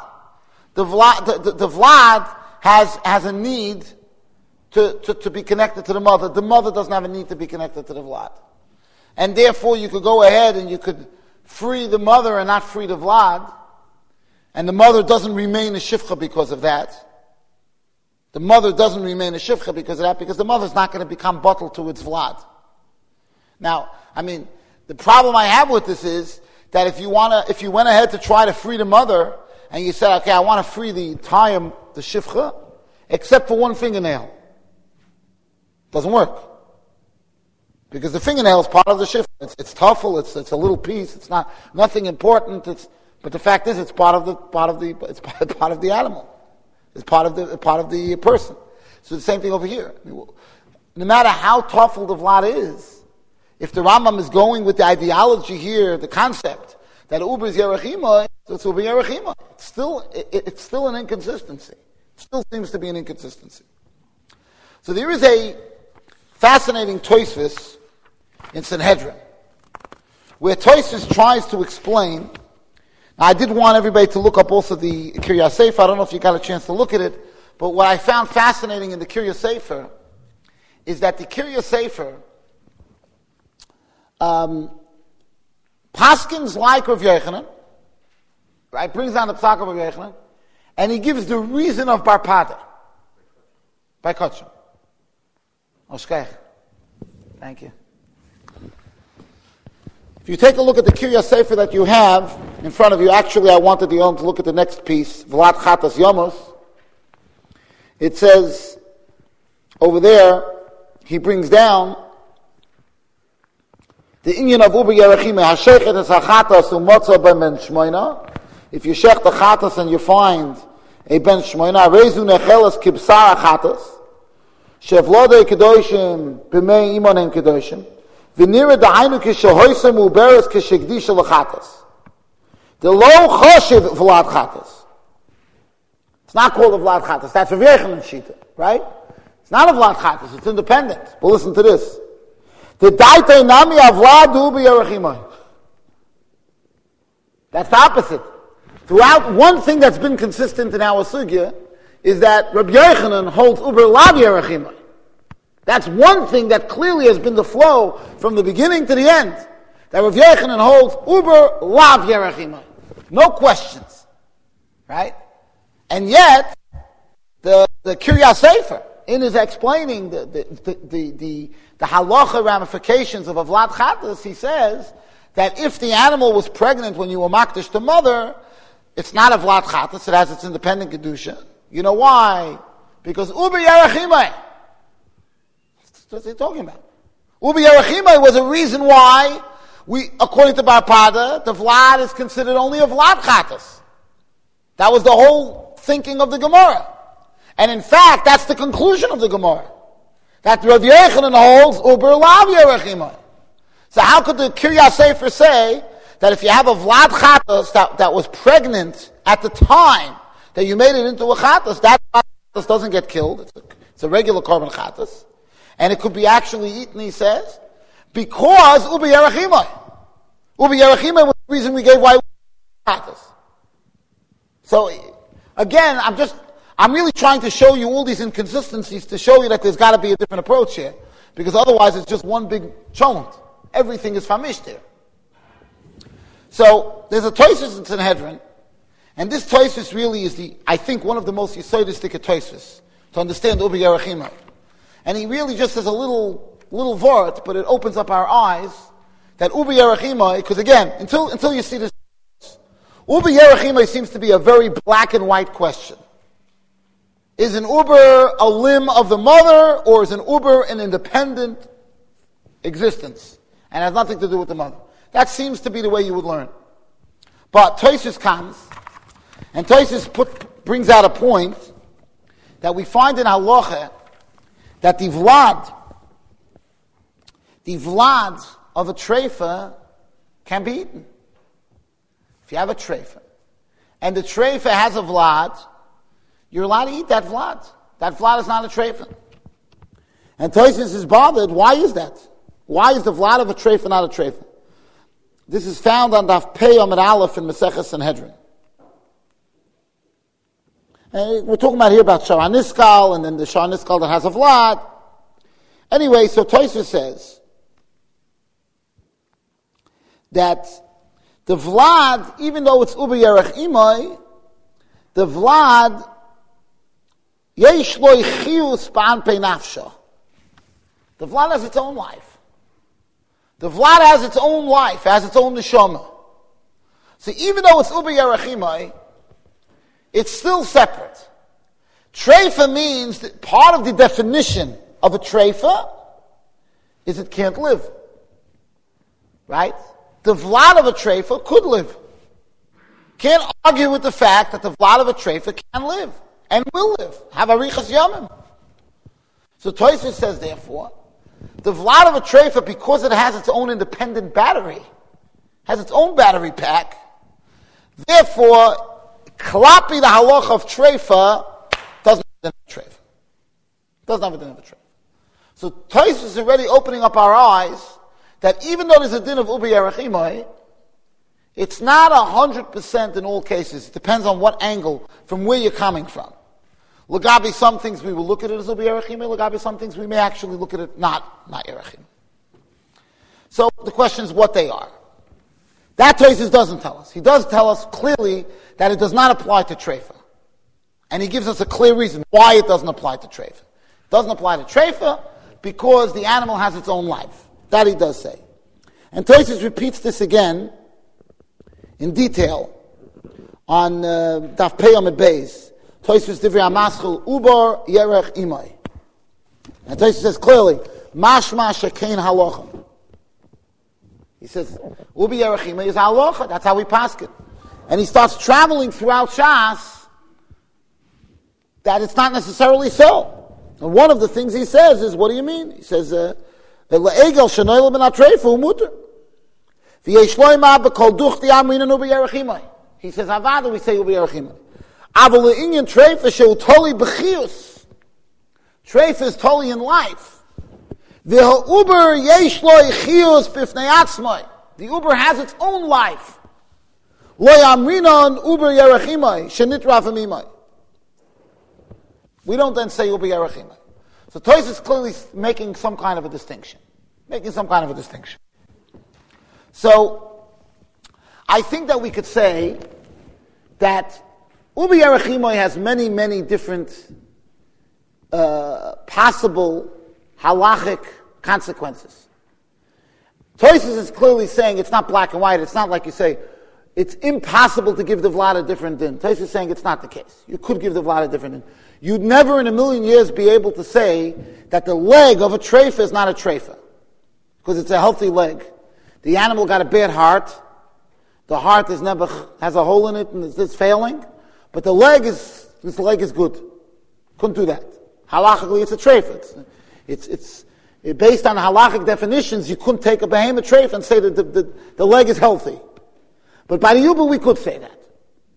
has a need to be connected to the mother. The mother doesn't have a need to be connected to the Vlad. And therefore you could go ahead and you could free the mother and not free the Vlad, and the mother doesn't remain a shifcha because of that. The mother doesn't remain a shifcha because of that, because the mother's not going to become bottled to its Vlad. Now, the problem I have with this is that if you went ahead to try to free the mother, and you said, okay, I want to free the shifcha, except for one fingernail. Doesn't work. Because the fingernail is part of the shifcha. It's toughful, it's a little piece, it's nothing important, but the fact is it's part of the animal. It's part of the person. So the same thing over here. No matter how toughful the Vlad is, if the Rambam is going with the ideology here, the concept, that Uber is Yerachima, it's Uber Yerachima. It's still an inconsistency. It still seems to be an inconsistency. So there is a fascinating Tosfos in Sanhedrin, where Tosfos tries to explain. Now, I did want everybody to look up also the Kiryas Sefer. I don't know if you got a chance to look at it, but what I found fascinating in the Kiryas Sefer is that the Kiryas Sefer Paskins like Rav Yochanan, right? Brings down the psak of Rav Yochanan, and he gives the reason of Bar Pada by Kotchim. Oshkech. Thank you. If you take a look at the Kiryas Sefer that you have in front of you, actually I wanted you to look at the next piece, Vlad Chatas Yomos. It says, over there, he brings down the inyan of Uber Yerachime, Hashechet es hachatas umotza ben shmoina. If you shech the chatas and you find a ben shmoina, rezu nechelas kibsar hachatas, shevlodei kedoshim b'mei imonim kedoshim, v'nira da'aynu kishahoysem uberes kishegdisha l'chatas. The lo choshev vlad chatas. It's not called a vlad chatas. That's a Yochanan shita, right? It's not a vlad chatas. It's independent. But listen to this. The daitei nami avlad ubi yerachimai. That's the opposite. Throughout, one thing that's been consistent in our sugya is that Rabbi Yochanan holds uber lav yerachimai. That's one thing that clearly has been the flow from the beginning to the end. That Rabbi Yochanan holds uber lav yerachimai. No questions. Right? And yet, the Kiryas Sefer, in his explaining the halacha ramifications of Avlad Chatas, he says that if the animal was pregnant when you were makdish the mother, it's not Avlad Chatas, it has its independent kedusha. You know why? Because Uber Yerachimai. That's what he's talking about. Uber Yerachimai was a reason why according to Bar Pada, the Vlad is considered only a Vlad Chatas. That was the whole thinking of the Gemara. And in fact, that's the conclusion of the Gemara. That Rav Yochanan holds Uber Lav Yerachimai. So how could the Kiryas Sefer say that if you have a Vlad Chatas that was pregnant at the time that you made it into a Chatas, that Chatas doesn't get killed. It's a regular carbon Chatas. And it could be actually eaten, he says, because Uber Yerachimai. Uber Yerachimai was the reason we gave why Chatas. So, again, I'm really trying to show you all these inconsistencies to show you that there's got to be a different approach here. Because otherwise it's just one big cholent. Everything is famished here. So, there's a Tosfos in Sanhedrin, and this Tosfos really is I think, one of the most yesodistic Tosfos to understand Uber Yerachimai. And he really just has a little vort, but it opens up our eyes that Uber Yerachimai, because again, until you see this, Uber Yerachimai seems to be a very black and white question. Is an Uber a limb of the mother, or is an Uber an independent existence? And has nothing to do with the mother. That seems to be the way you would learn. But Tosfos comes, and Tosfos brings out a point that we find in halacha that the vlad of a treifa can be eaten. If you have a treifa, and the treifa has a vlad, you're allowed to eat that vlad. That vlad is not a treifa. And Tosfos is bothered. Why is that? Why is the vlad of a treifa not a treifa? This is found on Daf Pei Amud Aleph in Maseches Sanhedrin. And we're talking about here about Sha'ar Niskal, and then the Sha'ar Niskal that has a vlad. Anyway, so Tosfos says that the vlad, even though it's uber yerech imay, the vlad yesh lo chiyus ba'an pei nafsha. The vlad has its own life. The vlad has its own life, has its own neshama. So even though it's uber yerech imay, it's still separate. Treifa means that part of the definition of a treifa is it can't live. Right? The vlad of a treifa could live. Can't argue with the fact that the vlad of a treifa can live and will live. Have arichas yamim. So Tosfos says, therefore, the vlad of a treifa, because it has its own independent battery, has its own battery pack, therefore, klapi the halacha of treifa doesn't have a treifa. Doesn't have a din of a treifa. So Tosfos is already opening up our eyes that even though there's a din of ubi yerech imay, it's not 100% in all cases. It depends on what angle, from where you're coming from. Lagabi, some things we will look at it as ubi yerech imay. Lagabi, some things we may actually look at it not yerech imay. So the question is what they are. That Tosfos doesn't tell us. He does tell us clearly that it does not apply to treifa. And he gives us a clear reason why it doesn't apply to treifa. It doesn't apply to treifa because the animal has its own life. That he does say. And Tosfos repeats this again in detail on Daf Pei Amud Beis. Tosfos Divrei HaMaschil Ubar Yerech Imay. And Tosfos says clearly, Mashma Shekein Halacha. He says, Ubi Yerech Imay is halacha. That's how we pass it. And he starts traveling throughout Shas that it's not necessarily so. And one of the things he says is, what do you mean? He says, Le'egel shenoyle ben atreifa umuter. V'yesh lo ima b'kol duchti amrinan ubi yerech imay. He says, Avada, we say ubi yerech imay. Aval le'inyan treifa she'u toli b'chiyus. Treifa is totally in life. V'ha'uber yesh lo chiyus b'fnei atzmai. The uber has its own life. Lo yamrinan uber yerech imay shenitra v'mimay. We don't then say ubi yerech imay. So Tosfos is clearly making some kind of a distinction. So, I think that we could say that ubi yerech imay has many, many different possible halachic consequences. Tosfos is clearly saying it's not black and white. It's not like you say, it's impossible to give the vlad a different din. Tosfos is saying it's not the case. You could give the vlad a different din. You'd never in a million years be able to say that the leg of a treifa is not a treifa. Because it's a healthy leg. The animal got a bad heart. The heart is never, has a hole in it and it's failing. But this leg is good. Couldn't do that. Halachically, it's a treifa. It's based on halachic definitions, you couldn't take a behemoth treifa and say that the leg is healthy. But by the Yuba, we could say that.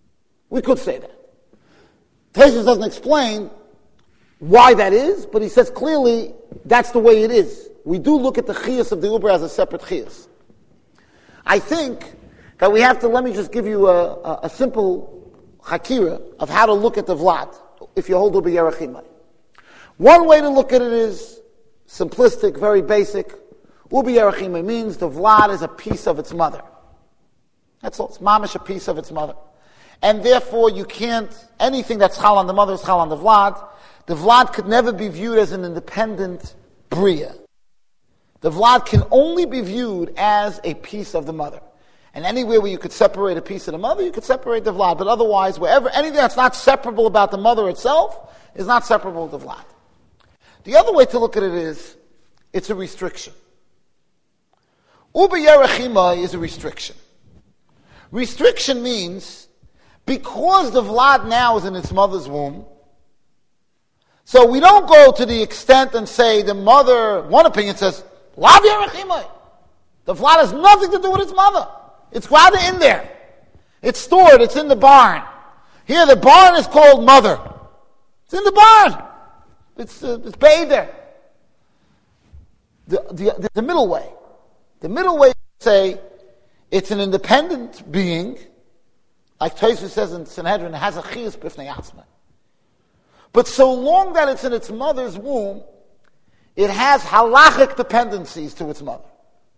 Tosfos doesn't explain why that is, but he says clearly that's the way it is. We do look at the chiyus of the Uber as a separate chiyus. I think that we have to, let me just give you a simple hakira of how to look at the vlad, if you hold Uber Yerech Imay. One way to look at it is simplistic, very basic. Uber Yerech Imay means the vlad is a piece of its mother. That's all. It's mamish, a piece of its mother. And therefore, you can't, anything that's chal on the mother is chal on the vlad. The vlad could never be viewed as an independent bria. The vlad can only be viewed as a piece of the mother. And anywhere where you could separate a piece of the mother, you could separate the vlad. But otherwise, wherever, anything that's not separable about the mother itself is not separable with the vlad. The other way to look at it is, it's a restriction. Uber Yerech Imay is a restriction. Restriction means, because the vlad now is in its mother's womb, so we don't go to the extent and say the mother, one opinion says, Lav Yerech Imay. The vlad has nothing to do with its mother. It's rather in there. It's stored, it's in the barn. Here the barn is called mother. It's in the barn. It's Beider. The middle way. The middle way say it's an independent being, like Tosfos says in Sanhedrin, it has a chiyus b'fnei atzma. But so long that it's in its mother's womb, it has halachic dependencies to its mother.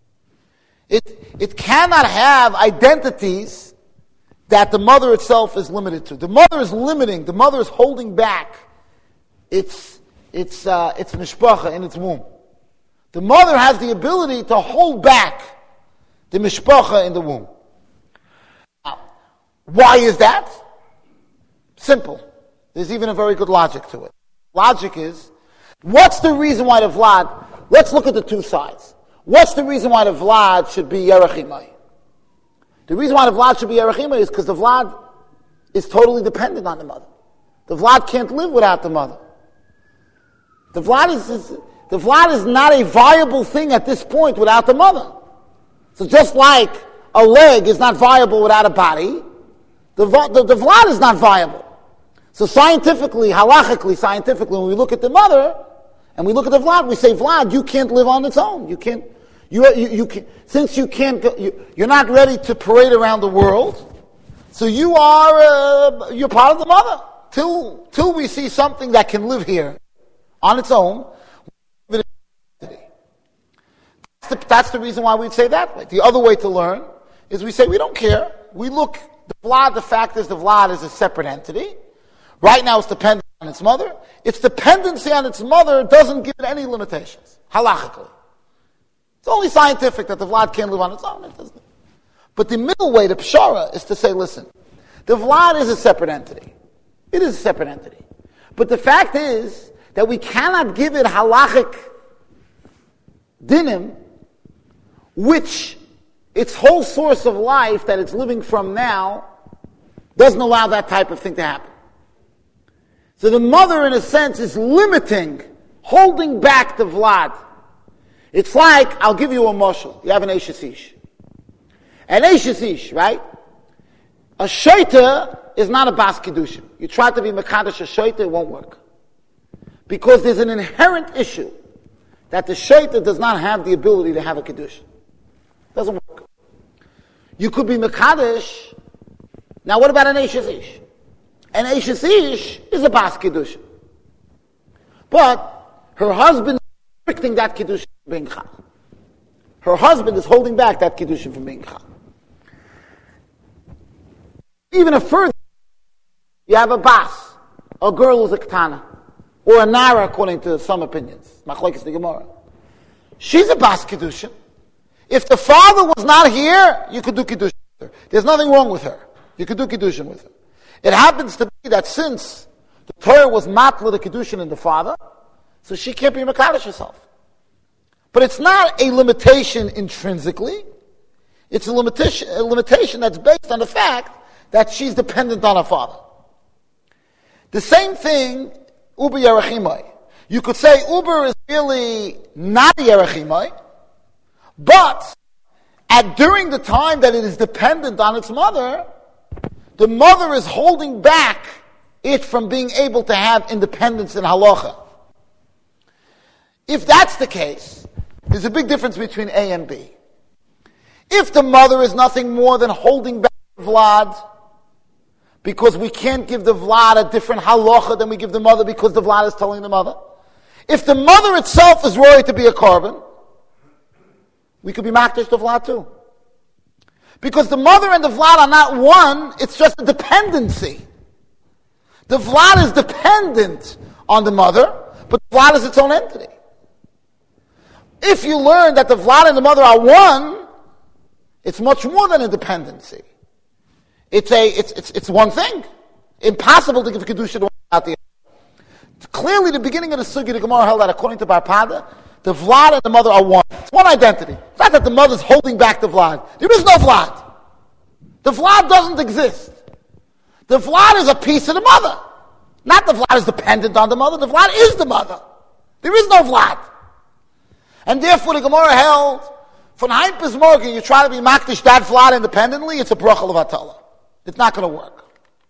It cannot have identities that the mother itself is limited to. The mother is limiting, the mother is holding back its mishpacha in its womb. The mother has the ability to hold back the mishpacha in the womb. Now, why is that? Simple. There's even a very good logic to it. Logic is, what's the reason why the Vlad, let's look at the two sides. What's the reason why the Vlad should be Yerachimai? The reason why the Vlad should be Yerachimai is because the Vlad is totally dependent on the mother. The Vlad can't live without the mother. The Vlad is not a viable thing at this point without the mother. So just like a leg is not viable without a body, the Vlad is not viable. So scientifically, halachically, when we look at the mother and we look at the Vlad, we say, Vlad, you can't live on its own. You can't. Since you can't go, you're not ready to parade around the world. So you're part of the mother till we see something that can live here on its own. That's the reason why we'd say that way. The other way to learn is we say we don't care. We look, the fact is the Vlad is a separate entity. Right now it's dependent on its mother. Its dependency on its mother doesn't give it any limitations, halachically. It's only scientific that the Vlad can't live on its own. It doesn't. But the middle way, the pshara, is to say, listen, the Vlad is a separate entity. It is a separate entity. But the fact is that we cannot give it halachic dinim, which its whole source of life that it's living from now doesn't allow that type of thing to happen. So the mother, in a sense, is limiting, holding back the Vlad. It's like, I'll give you a mashal. You have an Eishes Ish. An Eishes Ish, right? A shaita is not a bas kedushin. You try to be mekadosh a shaita, it won't work. Because there's an inherent issue that the shaita does not have the ability to have a kedushin. Doesn't work. You could be mekadosh. Now what about an Eishes Ish? An Eishes Ish is a bas kedushin. But her husband is restricting that kedushin from being chal. Her husband is holding back that kedushin from being chal. Even a further, you have a bas, a girl who's a ketana, or a nara according to some opinions. Machlokes the Gemara. She's a bas kedushin. If the father was not here, you could do kedushin with her. There's nothing wrong with her. You could do kedushin with her. It happens to be that since the Torah was matla the kedushin in the father, so she can't be mekadosh herself. But it's not a limitation intrinsically. It's a limitation that's based on the fact that she's dependent on her father. The same thing, uber yerachimai. You could say uber is really not yerachimai, but during the time that it is dependent on its mother, the mother is holding back it from being able to have independence in halacha. If that's the case, there's a big difference between A and B. If the mother is nothing more than holding back the Vlad, because we can't give the Vlad a different halacha than we give the mother because the Vlad is telling the mother. If the mother itself is worried to be a carbon, we could be makdash the Vlad too. Because the mother and the Vlad are not one, it's just a dependency. The Vlad is dependent on the mother, but the Vlad is its own entity. If you learn that the Vlad and the mother are one, it's much more than a dependency. It's one thing. Impossible to give kedusha to one without the other. Clearly, the beginning of the sugya, the Gemara held that according to Bar Pada, the Vlad and the mother are one. It's one identity. It's not that the mother's holding back the Vlad. There is no Vlad. The Vlad doesn't exist. The Vlad is a piece of the mother. Not the Vlad is dependent on the mother. The Vlad is the mother. There is no Vlad. And therefore the Gemara held, von Heimpes Morgen, you try to be makdish that Vlad independently, it's a bracha levatala. It's not going to work.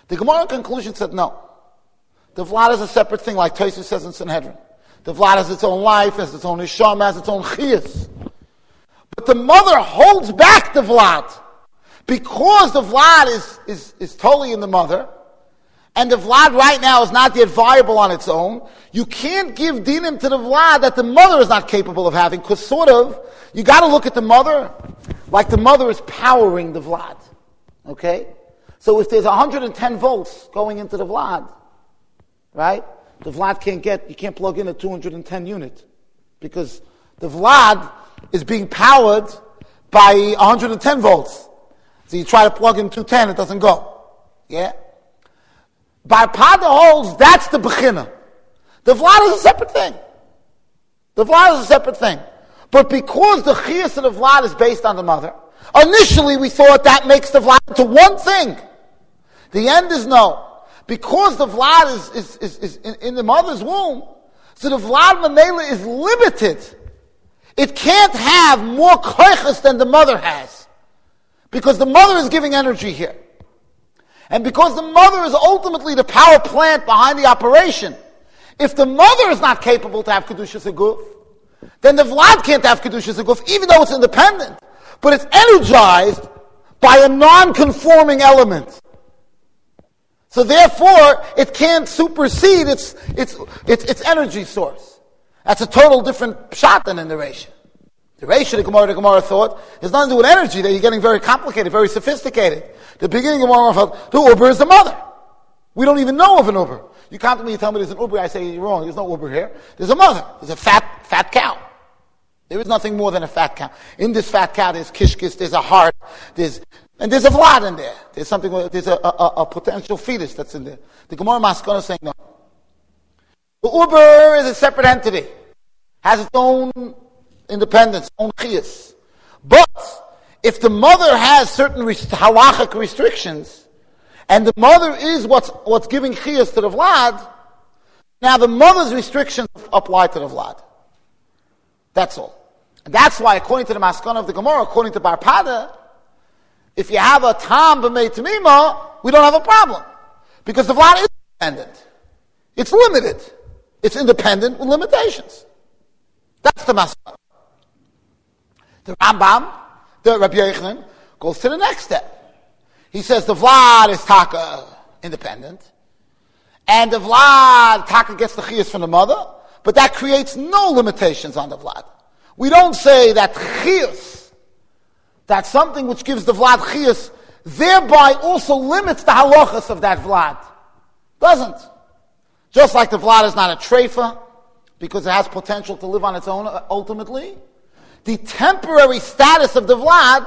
The Gemara conclusion said no. The Vlad is a separate thing, like Tosfos says in Sanhedrin. The Vlad has its own life, has its own Isham, has its own Chiyas. But the mother holds back the Vlad. Because the Vlad is totally in the mother, and the Vlad right now is not yet viable on its own, you can't give dinim to the Vlad that the mother is not capable of having, because sort of, you got to look at the mother like the mother is powering the Vlad. Okay? So if there's 110 volts going into the Vlad, right? The Vlad you can't plug in a 210 unit, because the Vlad is being powered by 110 volts. So you try to plug in 210, it doesn't go. Yeah? Bar Pada holds that's the Bechina. The Vlad is a separate thing. The Vlad is a separate thing. But because the Chiyas of the Vlad is based on the mother, initially we thought that makes the Vlad into one thing. The end is no. Because the Vlad is in the mother's womb, so the Vlad Manela is limited. It can't have more koiches than the mother has. Because the mother is giving energy here. And because the mother is ultimately the power plant behind the operation, if the mother is not capable to have Kedushas Aguf, then the Vlad can't have Kedushas Aguf, even though it's independent. But it's energized by a non-conforming element. So therefore, it can't supersede its energy source. That's a total different pshat than in the Reisha. The Reisha, the Gemara thought, has nothing to do with energy, that you're getting very complicated, very sophisticated. The beginning of Gemara thought, the Uber is the mother. We don't even know of an Uber. You come to me, you tell me there's an Uber, I say you're wrong, there's no Uber here. There's a mother, there's a fat cow. There is nothing more than a fat cow. In this fat cow, there's kishkis, there's a heart, and there's a Vlad in there. There's there's a potential fetus that's in there. The Gemara Maskana is saying no. The Uber is a separate entity. Has its own independence, own chiyas. But, if the mother has certain halachic restrictions, and the mother is what's giving chiyas to the Vlad, now the mother's restrictions apply to the Vlad. That's all. And that's why, according to the Maskana of the Gemara, according to Bar Pada, if you have a tam b'mei tamima, we don't have a problem. Because the Vlad is independent. It's limited. It's independent with limitations. That's the Maskana. The Rambam, the Rabbi Yochanan, goes to the next step. He says the Vlad is taka independent, and the Vlad taka gets the chiyas from the mother, but that creates no limitations on the Vlad. We don't say that chiyas, that something which gives the Vlad chiyas, thereby also limits the halachas of that Vlad. Doesn't. Just like the Vlad is not a treifa, because it has potential to live on its own ultimately, the temporary status of the Vlad,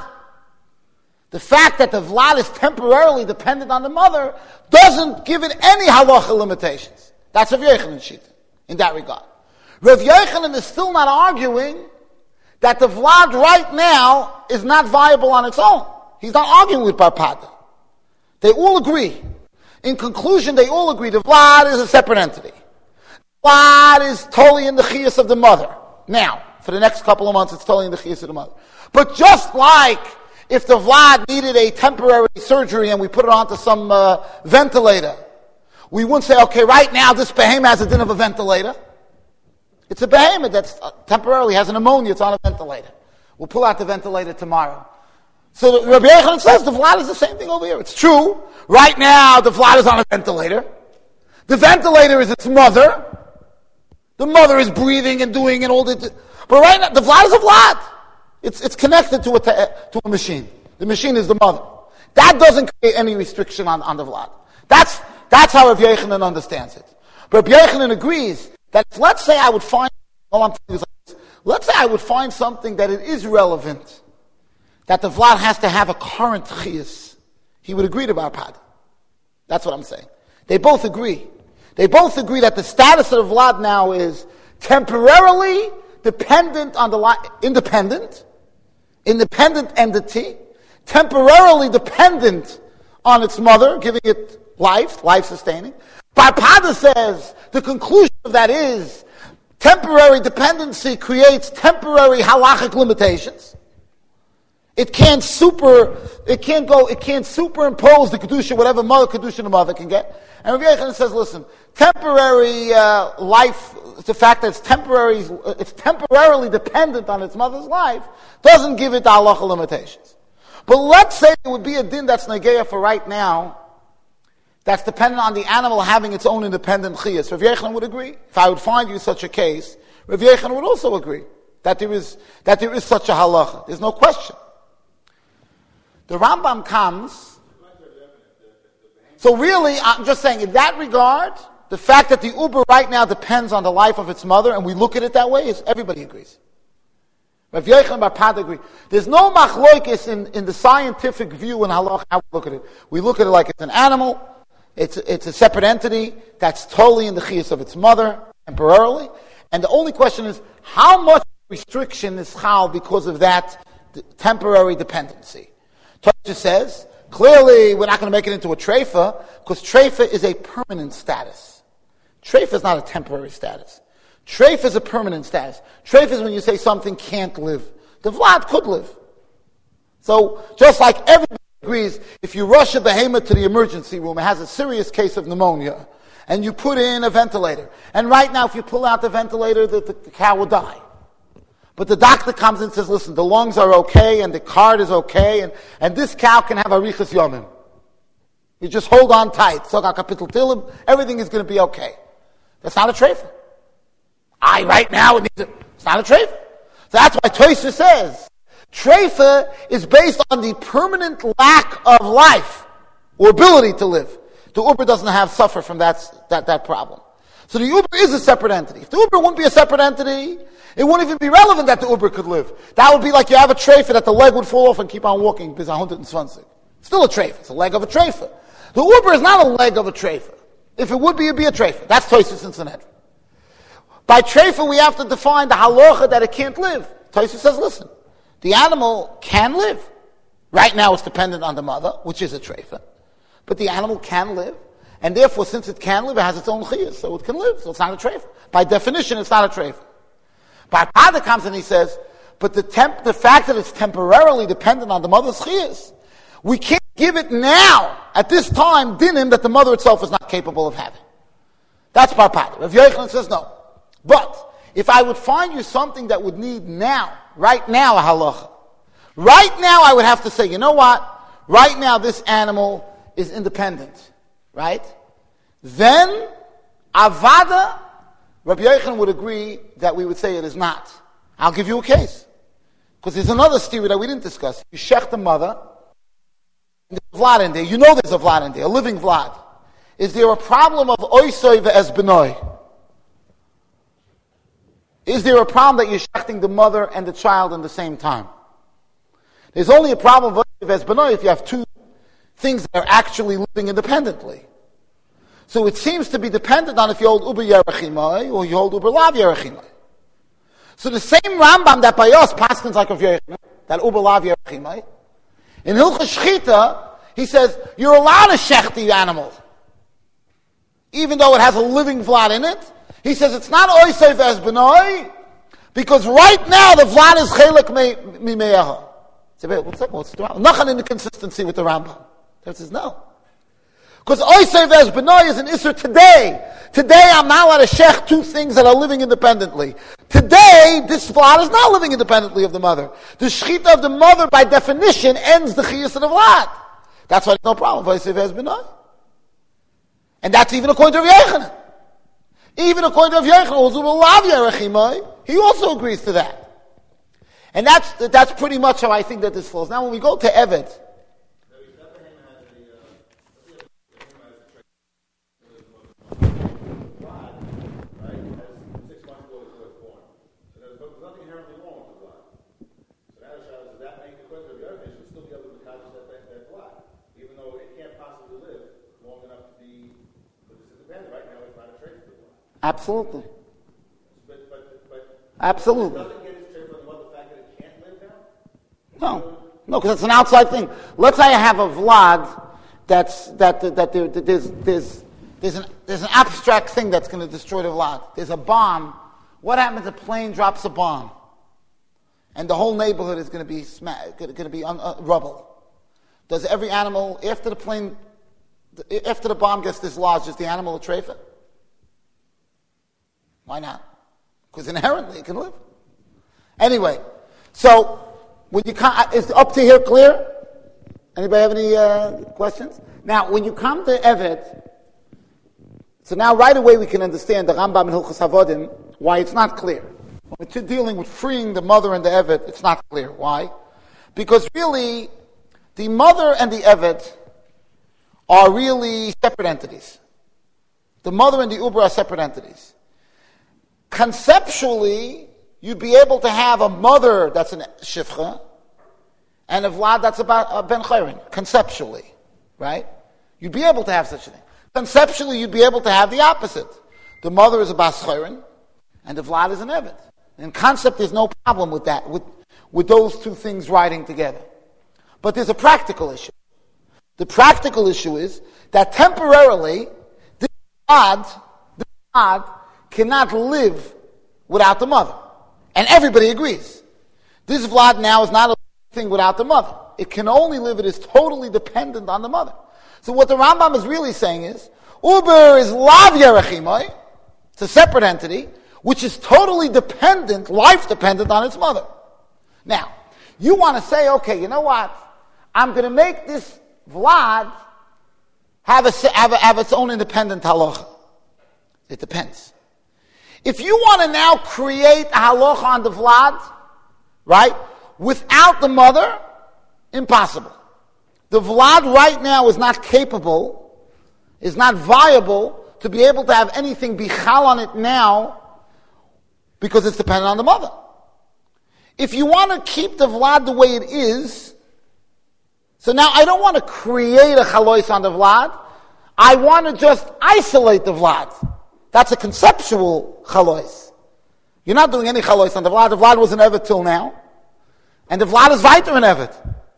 the fact that the Vlad is temporarily dependent on the mother, doesn't give it any halacha limitations. That's Rav Yochanan Shita, in that regard. Rav Yochanan is still not arguing that the Vlad right now is not viable on its own. He's not arguing with Bar Pada. They all agree. In conclusion, they all agree the Vlad is a separate entity. The Vlad is totally in the chiyas of the mother. Now, for the next couple of months, it's totally in the chiyas of the mother. But just like if the Vlad needed a temporary surgery and we put it onto some ventilator, we wouldn't say, okay, right now this behemoth has a din of a ventilator. It's a behemoth that's temporarily has an ammonia, it's on a ventilator. We'll pull out the ventilator tomorrow. So Rabbi Yochanan says the Vlad is the same thing over here. It's true. Right now the Vlad is on a ventilator. The ventilator is its mother. The mother is breathing and doing and all that. But right now, the Vlad is a Vlad. It's connected to a machine. The machine is the mother. That doesn't create any restriction on the Vlad. That's how Rav Yochanan understands it. But Rav Yochanan agrees that let's say I would find, let's say I would find something that it is relevant, that the Vlad has to have a current chiyas. He would agree to Bar Pada. That's what I'm saying. They both agree. They both agree that the status of the Vlad now is temporarily dependent on the independent entity, temporarily dependent on its mother, giving it life sustaining. Bar Pada says the conclusion of that is temporary dependency creates temporary halachic limitations. It can't superimpose the Kedusha, whatever mother Kedusha the mother can get. And Rav Yochanan says, listen, temporary life, the fact that it's temporarily dependent on its mother's life, doesn't give it the halacha limitations. But let's say it would be a din that's negeya for right now, that's dependent on the animal having its own independent chiyas. Rav Yochanan would agree. If I would find you such a case, Rav Yochanan would also agree that there is such a halacha. There's no question. The Rambam comes. So really, I'm just saying, in that regard, the fact that the Uber right now depends on the life of its mother, and we look at it that way, is everybody agrees. Rav Yochanan Bar Pad agree. There's no machloikis in the scientific view in halacha how we look at it. We look at it like it's an animal. It's a separate entity that's totally in the chiyus of its mother temporarily, and the only question is how much restriction is chal because of that temporary dependency. Tosha says, clearly we're not going to make it into a treifa, because treifa is a permanent status. Treifa is not a temporary status. Treifa is a permanent status. Treifa is when you say something can't live. The vlad could live. So, just like everybody agrees, if you rush a behemoth to the emergency room, it has a serious case of pneumonia, and you put in a ventilator. And right now, if you pull out the ventilator, the cow will die. But the doctor comes and says, listen, the lungs are okay, and the card is okay, and this cow can have arichas yomim. You just hold on tight. So kapitel tilim, everything is going to be okay. That's not a treifa. Right now, it's not a treifa. So that's why Tosha says, treifa is based on the permanent lack of life, or ability to live. The Uber doesn't suffer from that problem. So the Uber is a separate entity. If the Uber wouldn't be a separate entity, it wouldn't even be relevant that the Uber could live. That would be like you have a treifa that the leg would fall off and keep on walking bis 120. Still a treifa. It's a leg of a treifa. The Uber is not a leg of a treifa. If it would be, it'd be a treifa. That's Tosha in Sanhedrin. By treifa, we have to define the halacha that it can't live. Tosha says, listen, the animal can live. Right now it's dependent on the mother, which is a treifa. But the animal can live. And therefore, since it can live, it has its own chiyas, so it can live. So it's not a treifa. By definition, it's not a treifa. But Pada comes and he says, but the fact that it's temporarily dependent on the mother's chiyas, we can't give it now, at this time, dinim that the mother itself is not capable of having. That's Bar Pada. Rav Yochanan says no. But if I would find you something that would need now, right now, a halacha, right now I would have to say, you know what? Right now this animal is independent. Right? Then, avada, Rabbi Yochanan would agree that we would say it is not. I'll give you a case. Because there's another theory that we didn't discuss. You shech the mother, there's a vlad in there. You know there's a vlad in there, a living vlad. Is there a problem of oisoi ve'ez benoi? Is there a problem that you're shechting the mother and the child at the same time? There's only a problem of oisoi ve'ez benoi if you have two things that are actually living independently. So it seems to be dependent on if you hold Uber Yerachimai or you hold Uber Lav Yerachimai. So the same Rambam that by us paskins like of Yerachimai, that Uber Lav Yerachimai, in Hilchos Shchita, he says, you're allowed to shech the animal. Even though it has a living vlad in it, he says it's not Oisei V'ez Benoi, because right now the vlad is Chelek Mimeyaha. What's the Rambam? Nothing inconsistency with the Rambam. He says, no. Because Oisei V'ez Benoi is an Isser today. Today I'm not allowed to shech two things that are living independently. Today, this vlad is not living independently of the mother. The shechita of the mother, by definition, ends the chiyus of the vlad. That's why there's no problem with Oisei V'ez Benoi. And that's even according to Rav Yochanan. Even according to Rav Yochanan, who's Lav Yerachimai, he also agrees to that. And that's pretty much how I think that this flows. Now when we go to Eved, absolutely. Absolutely. No, because it's an outside thing. Let's say I have a vlad there's an abstract thing that's going to destroy the vlad. There's a bomb. What happens if a plane drops a bomb? and the whole neighborhood is going to be rubble. Does every animal, after the bomb gets dislodged, is the animal a treifa? Why not? Because inherently it can live. Anyway, so when you is up to here clear? Anybody have any questions? Now, when you come to Evet, so now right away we can understand the Rambam in Hilchos Havodim why it's not clear. When we're dealing with freeing the mother and the Evet, it's not clear. Why? Because really, the mother and the Evet are really separate entities. The mother and the Uber are separate entities. Conceptually, you'd be able to have a mother that's an Shifcha and a Vlad that's about a Ben Chayrin, conceptually, right? You'd be able to have such a thing. Conceptually, you'd be able to have the opposite. The mother is a Bas Chayrin and the Vlad is an Evet. In concept, there's no problem with that, with those two things riding together. But there's a practical issue. The practical issue is that temporarily, this Vlad cannot live without the mother. And everybody agrees. This Vlad now is not a thing without the mother. It can only live, it is totally dependent on the mother. So what the Rambam is really saying is, Uber is Lav Yerachimai, it's a separate entity, which is totally dependent, life-dependent on its mother. Now, you want to say, okay, you know what? I'm going to make this Vlad have its own independent halacha. It depends. If you want to now create a halacha on the Vlad, right, without the mother, impossible. The Vlad right now is not capable, is not viable to be able to have anything bichal on it now because it's dependent on the mother. If you want to keep the Vlad the way it is, so now I don't want to create a chalois on the Vlad, I want to just isolate the Vlad. That's a conceptual chalois. You're not doing any chalois on the Vlad. The Vlad was an Evet till now. And the Vlad is weiter an Evet.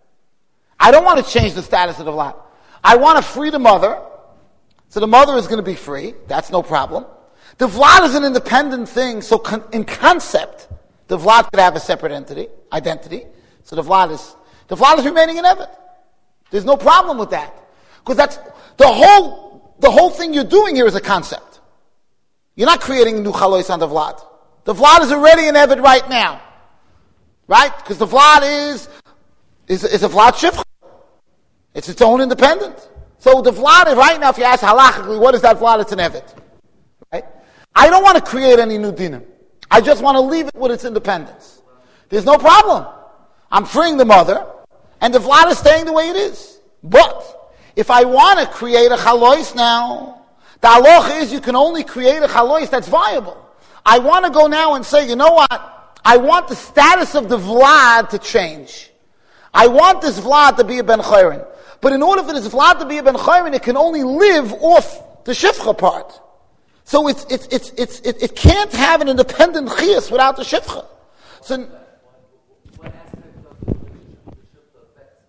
I don't want to change the status of the Vlad. I want to free the mother. So the mother is going to be free. That's no problem. The Vlad is an independent thing. So in concept, the Vlad could have a separate identity. So the Vlad is remaining an Evet. There's no problem with that. Because that's the whole thing you're doing here is a concept. You're not creating a new chalois on the Vlad. The Vlad is already an Evet right now. Right? Because the Vlad is a Vlad Shifcha. It's its own independent. So the Vlad is right now, if you ask halachically, what is that Vlad? It's an Evet. Right? I don't want to create any new dinim. I just want to leave it with its independence. There's no problem. I'm freeing the mother, and the Vlad is staying the way it is. But if I want to create a chalois now, the halacha is you can only create a chalois that's viable. I want to go now and say, you know what? I want the status of the Vlad to change. I want this Vlad to be a Ben Chayrin. But in order for this Vlad to be a Ben Chayrin, it can only live off the Shifcha part. So it can't have an independent chiyas without the Shifcha. So What aspect of the Shifcha affects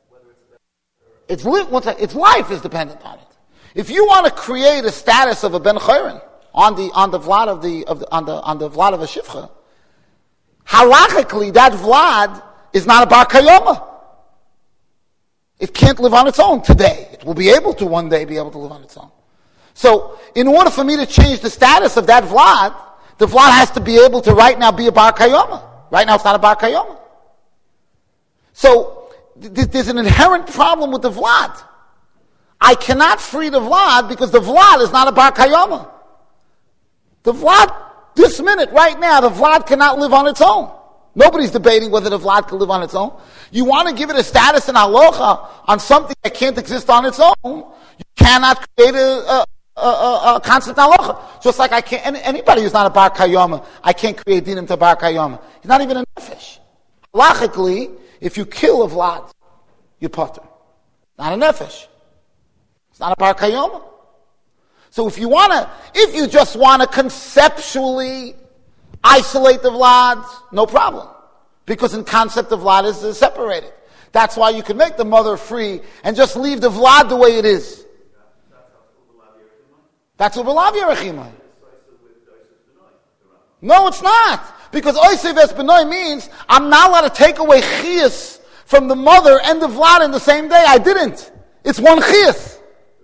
whether it's its life is dependent on it. If you want to create a status of a Ben Chayrin on the Vlad of the Vlad of a Shifcha, halachically that Vlad is not a Bar Kayoma. It can't live on its own today. It will be able to one day be able to live on its own. So, in order for me to change the status of that Vlad, the Vlad has to be able to right now be a Bar Kayoma. Right now it's not a Bar Kayoma. So, there's an inherent problem with the Vlad. I cannot free the Vlad because the Vlad is not a Bar Kayoma. The Vlad, this minute, right now, the Vlad cannot live on its own. Nobody's debating whether the Vlad can live on its own. You want to give it a status in halacha on something that can't exist on its own, you cannot create a constant halacha. Just like I can't, anybody who's not a Bar Kayoma, I can't create dinim to Bar Kayoma. He's not even a nefesh. Halachically, if you kill a Vlad, you potter. Not a nefesh. It's not a Bar Kayoma. So if you just want to conceptually isolate the Vlad, no problem. Because in concept the Vlad is separated. That's why you can make the mother free and just leave the Vlad the way it is. That's Ubalav Yerachimai. No, it's not. Because Oisei Ves Benoi means I'm not allowed to take away chiyas from the mother and the vlad in the same day. I didn't. It's one chiyas.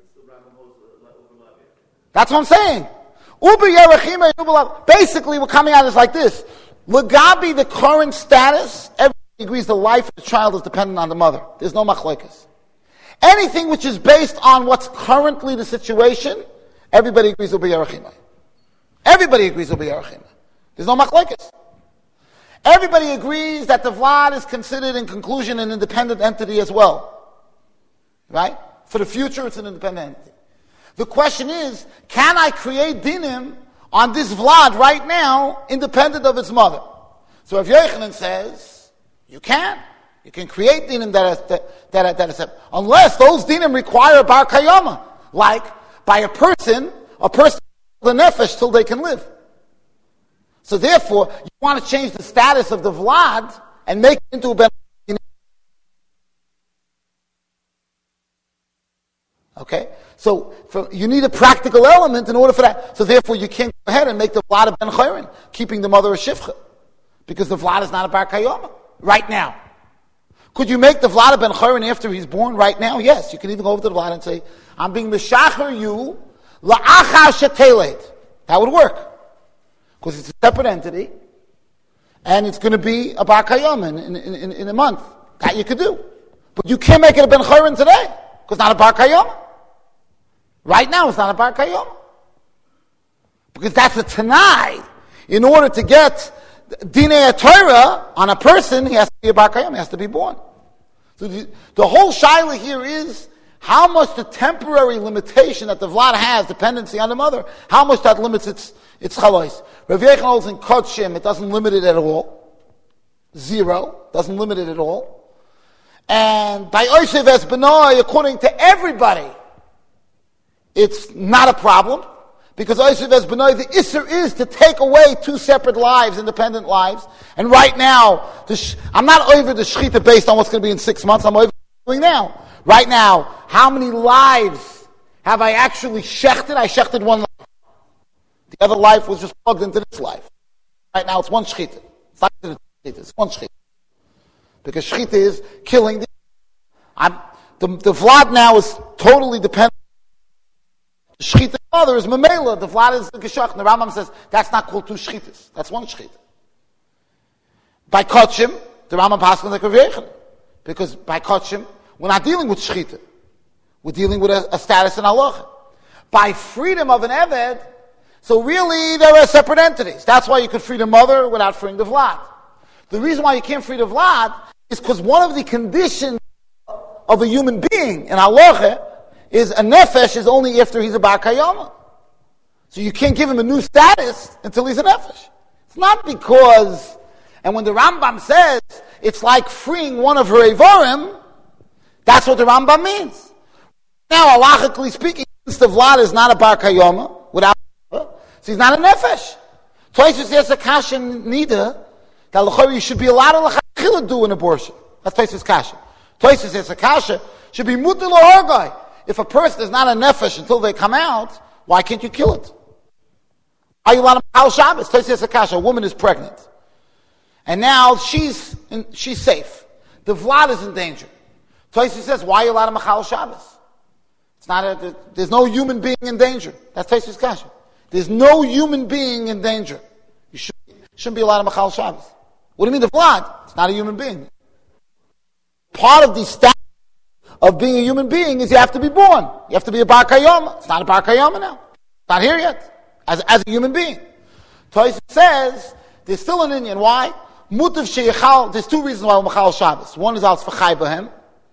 That's what I'm saying. Basically, we're coming at it like this. Lagabi, the current status, everybody agrees the life of the child is dependent on the mother. There's no machlekes. Anything which is based on what's currently the situation, everybody agrees will be Yerachimai. Everybody agrees will be Yerachimai. There's no machlekes. Everybody agrees that the vlad is considered in conclusion an independent entity as well. Right? For the future, it's an independent entity. The question is, can I create dinim on this vlad right now, independent of its mother? So if Yochanan says, you can. You can create dinim that is unless those dinim require a bar kayama, like by a person the nefesh till they can live. So therefore, you want to change the status of the vlad and make it into a ben. Okay? So you need a practical element in order for that. So therefore, you can't go ahead and make the vlad a ben chayrin, keeping the mother a shifcha, because the vlad is not a bar kayama right now. Could you make the vlad a ben chayrin after he's born right now? Yes. You can even go over to the vlad and say, I'm being mishacher you la'achar shetelet. That would work. Because it's a separate entity, and it's going to be a bar kayama in a month. That you could do. But you can't make it a ben chayrin today, because it's not a bar kayama. Right now, it's not a bar kayama. Because that's a tanai. In order to get dinei Torah on a person, he has to be a bar kayama, he has to be born. So the whole shaila here is how much the temporary limitation that the vlad has, dependency on the mother, how much that limits its chalois. Rav Yechon holds in Kodshim, it doesn't limit it at all. 0, doesn't limit it at all. And by Oisei Ves Benoi, according to everybody, it's not a problem, because Oisei Ves Benoi, the Isser is to take away 2 separate lives, independent lives. And right now, I'm not over the shechita based on what's going to be in 6 months, I'm over doing now. Right now, how many lives have I actually shechted? I shechted 1 life. The other life was just plugged into this life. Right now, it's 1 shechita. It's not shechita, it's 1 shechita. Because shechita is killing the vlad now is totally dependent. The shechita mother is memela. The vlad is the geshach. And the Rambam says that's not called 2 shechitas. That's 1 shechita. By kotchim, the Rambam passes like Rav Yechon, because by kotchim we're not dealing with shechita. We're dealing with a status in halacha. By freedom of an eved, so really there are separate entities. That's why you could free the mother without freeing the vlad. The reason why you can't free the vlad is because one of the conditions of a human being in halacha is a nefesh is only after he's a bar kayama. So you can't give him a new status until he's a nefesh. It's not because, and when the Rambam says it's like freeing one of her evarim, that's what the Rambam means. Now, halachically speaking, since the vlad is not a bar kayama, without so he's not a nefesh. Tosfos says a kasha nida that you should be allowed to do an abortion. That's Tosfos kasha. Tosfos says a kasha should be mutal or hargai. If a person is not a nefesh until they come out, why can't you kill it? Are you allowed to machal Shabbos? Tosfos says a kasha. A woman is pregnant, and now she's safe. The vlad is in danger. Tosfos says, why are you allowed to machal Shabbos? There's no human being in danger. That's Tosfos kasha. There's no human being in danger. You shouldn't be allowed to machal Shabbos. What do you mean the vlad? It's not a human being. Part of the status of being a human being is you have to be born. You have to be a bar kayama. It's not a bar kayama now. It's not here yet. As a human being. Tosfos says, there's still an Indian. Why? Mutav sheyechal. There's 2 reasons why we machal Shabbos. One is al tzvachai b'hem.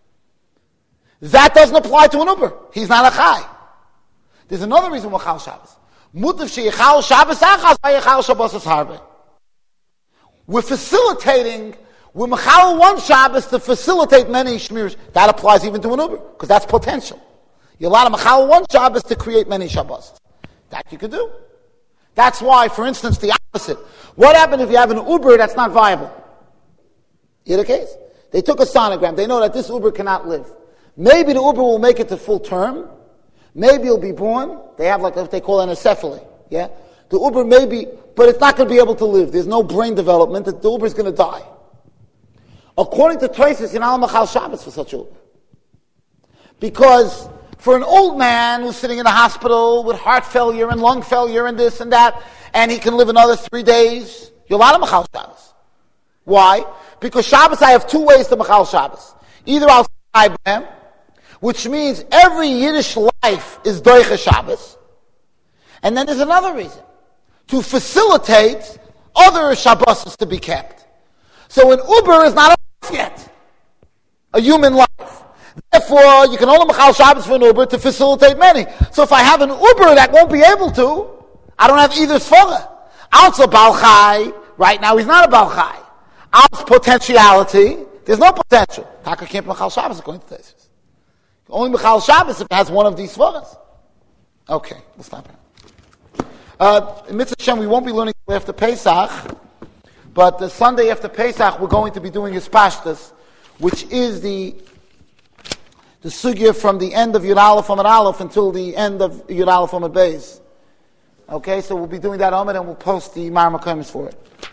That doesn't apply to an Uber. He's not a chai. There's another reason we machal Shabbos. Mutav sheyechal Shabbos achas vayechal Shabbos es harbe. We're facilitating, we're machal 1 Shabbos to facilitate many shmiras. That applies even to an Uber, because that's potential. You're allowed to machal 1 Shabbos to create many Shabbos. That you could do. That's why, for instance, the opposite. What happens if you have an Uber that's not viable? You hear the case? They took a sonogram. They know that this Uber cannot live. Maybe the Uber will make it to full term. Maybe he'll be born. They have like what they call an acephaly. Yeah? The Uber may be, but it's not going to be able to live. There's no brain development. The Uber is going to die. According to Tosfos, you're not Machal Shabbos for such Uber. Because for an old man who's sitting in a hospital with heart failure and lung failure and this and that, and he can live another 3 days, you're allowed to Machal Shabbos. Why? Because Shabbos, I have two ways to Machal Shabbos. Either I'll say Ibrahim, which means every Yiddish life is Doicha Shabbos. And then there's another reason, to facilitate other Shabbos to be kept. So an Uber is not a life yet, a human life. Therefore, you can only Machal Shabbos for an Uber to facilitate many. So if I have an Uber that won't be able to, I don't have either Sfora. Also Baal Chai, right now he's not a Baal Chai. Al's potentiality, there's no potential. Taka can't Machal Shabbos according to this. Only Machal Shabbos if it has one of these Sforas. Okay, we'll stop here. In Mitzvah Shem, we won't be learning after Pesach, but the Sunday after Pesach, we're going to be doing his Pashtas, which is the sugya from the end of Yud Aleph Amud Aleph until the end of Yud Aleph Amud Beis. Okay, so we'll be doing that Amud and we'll post the Mar Makaymis for it.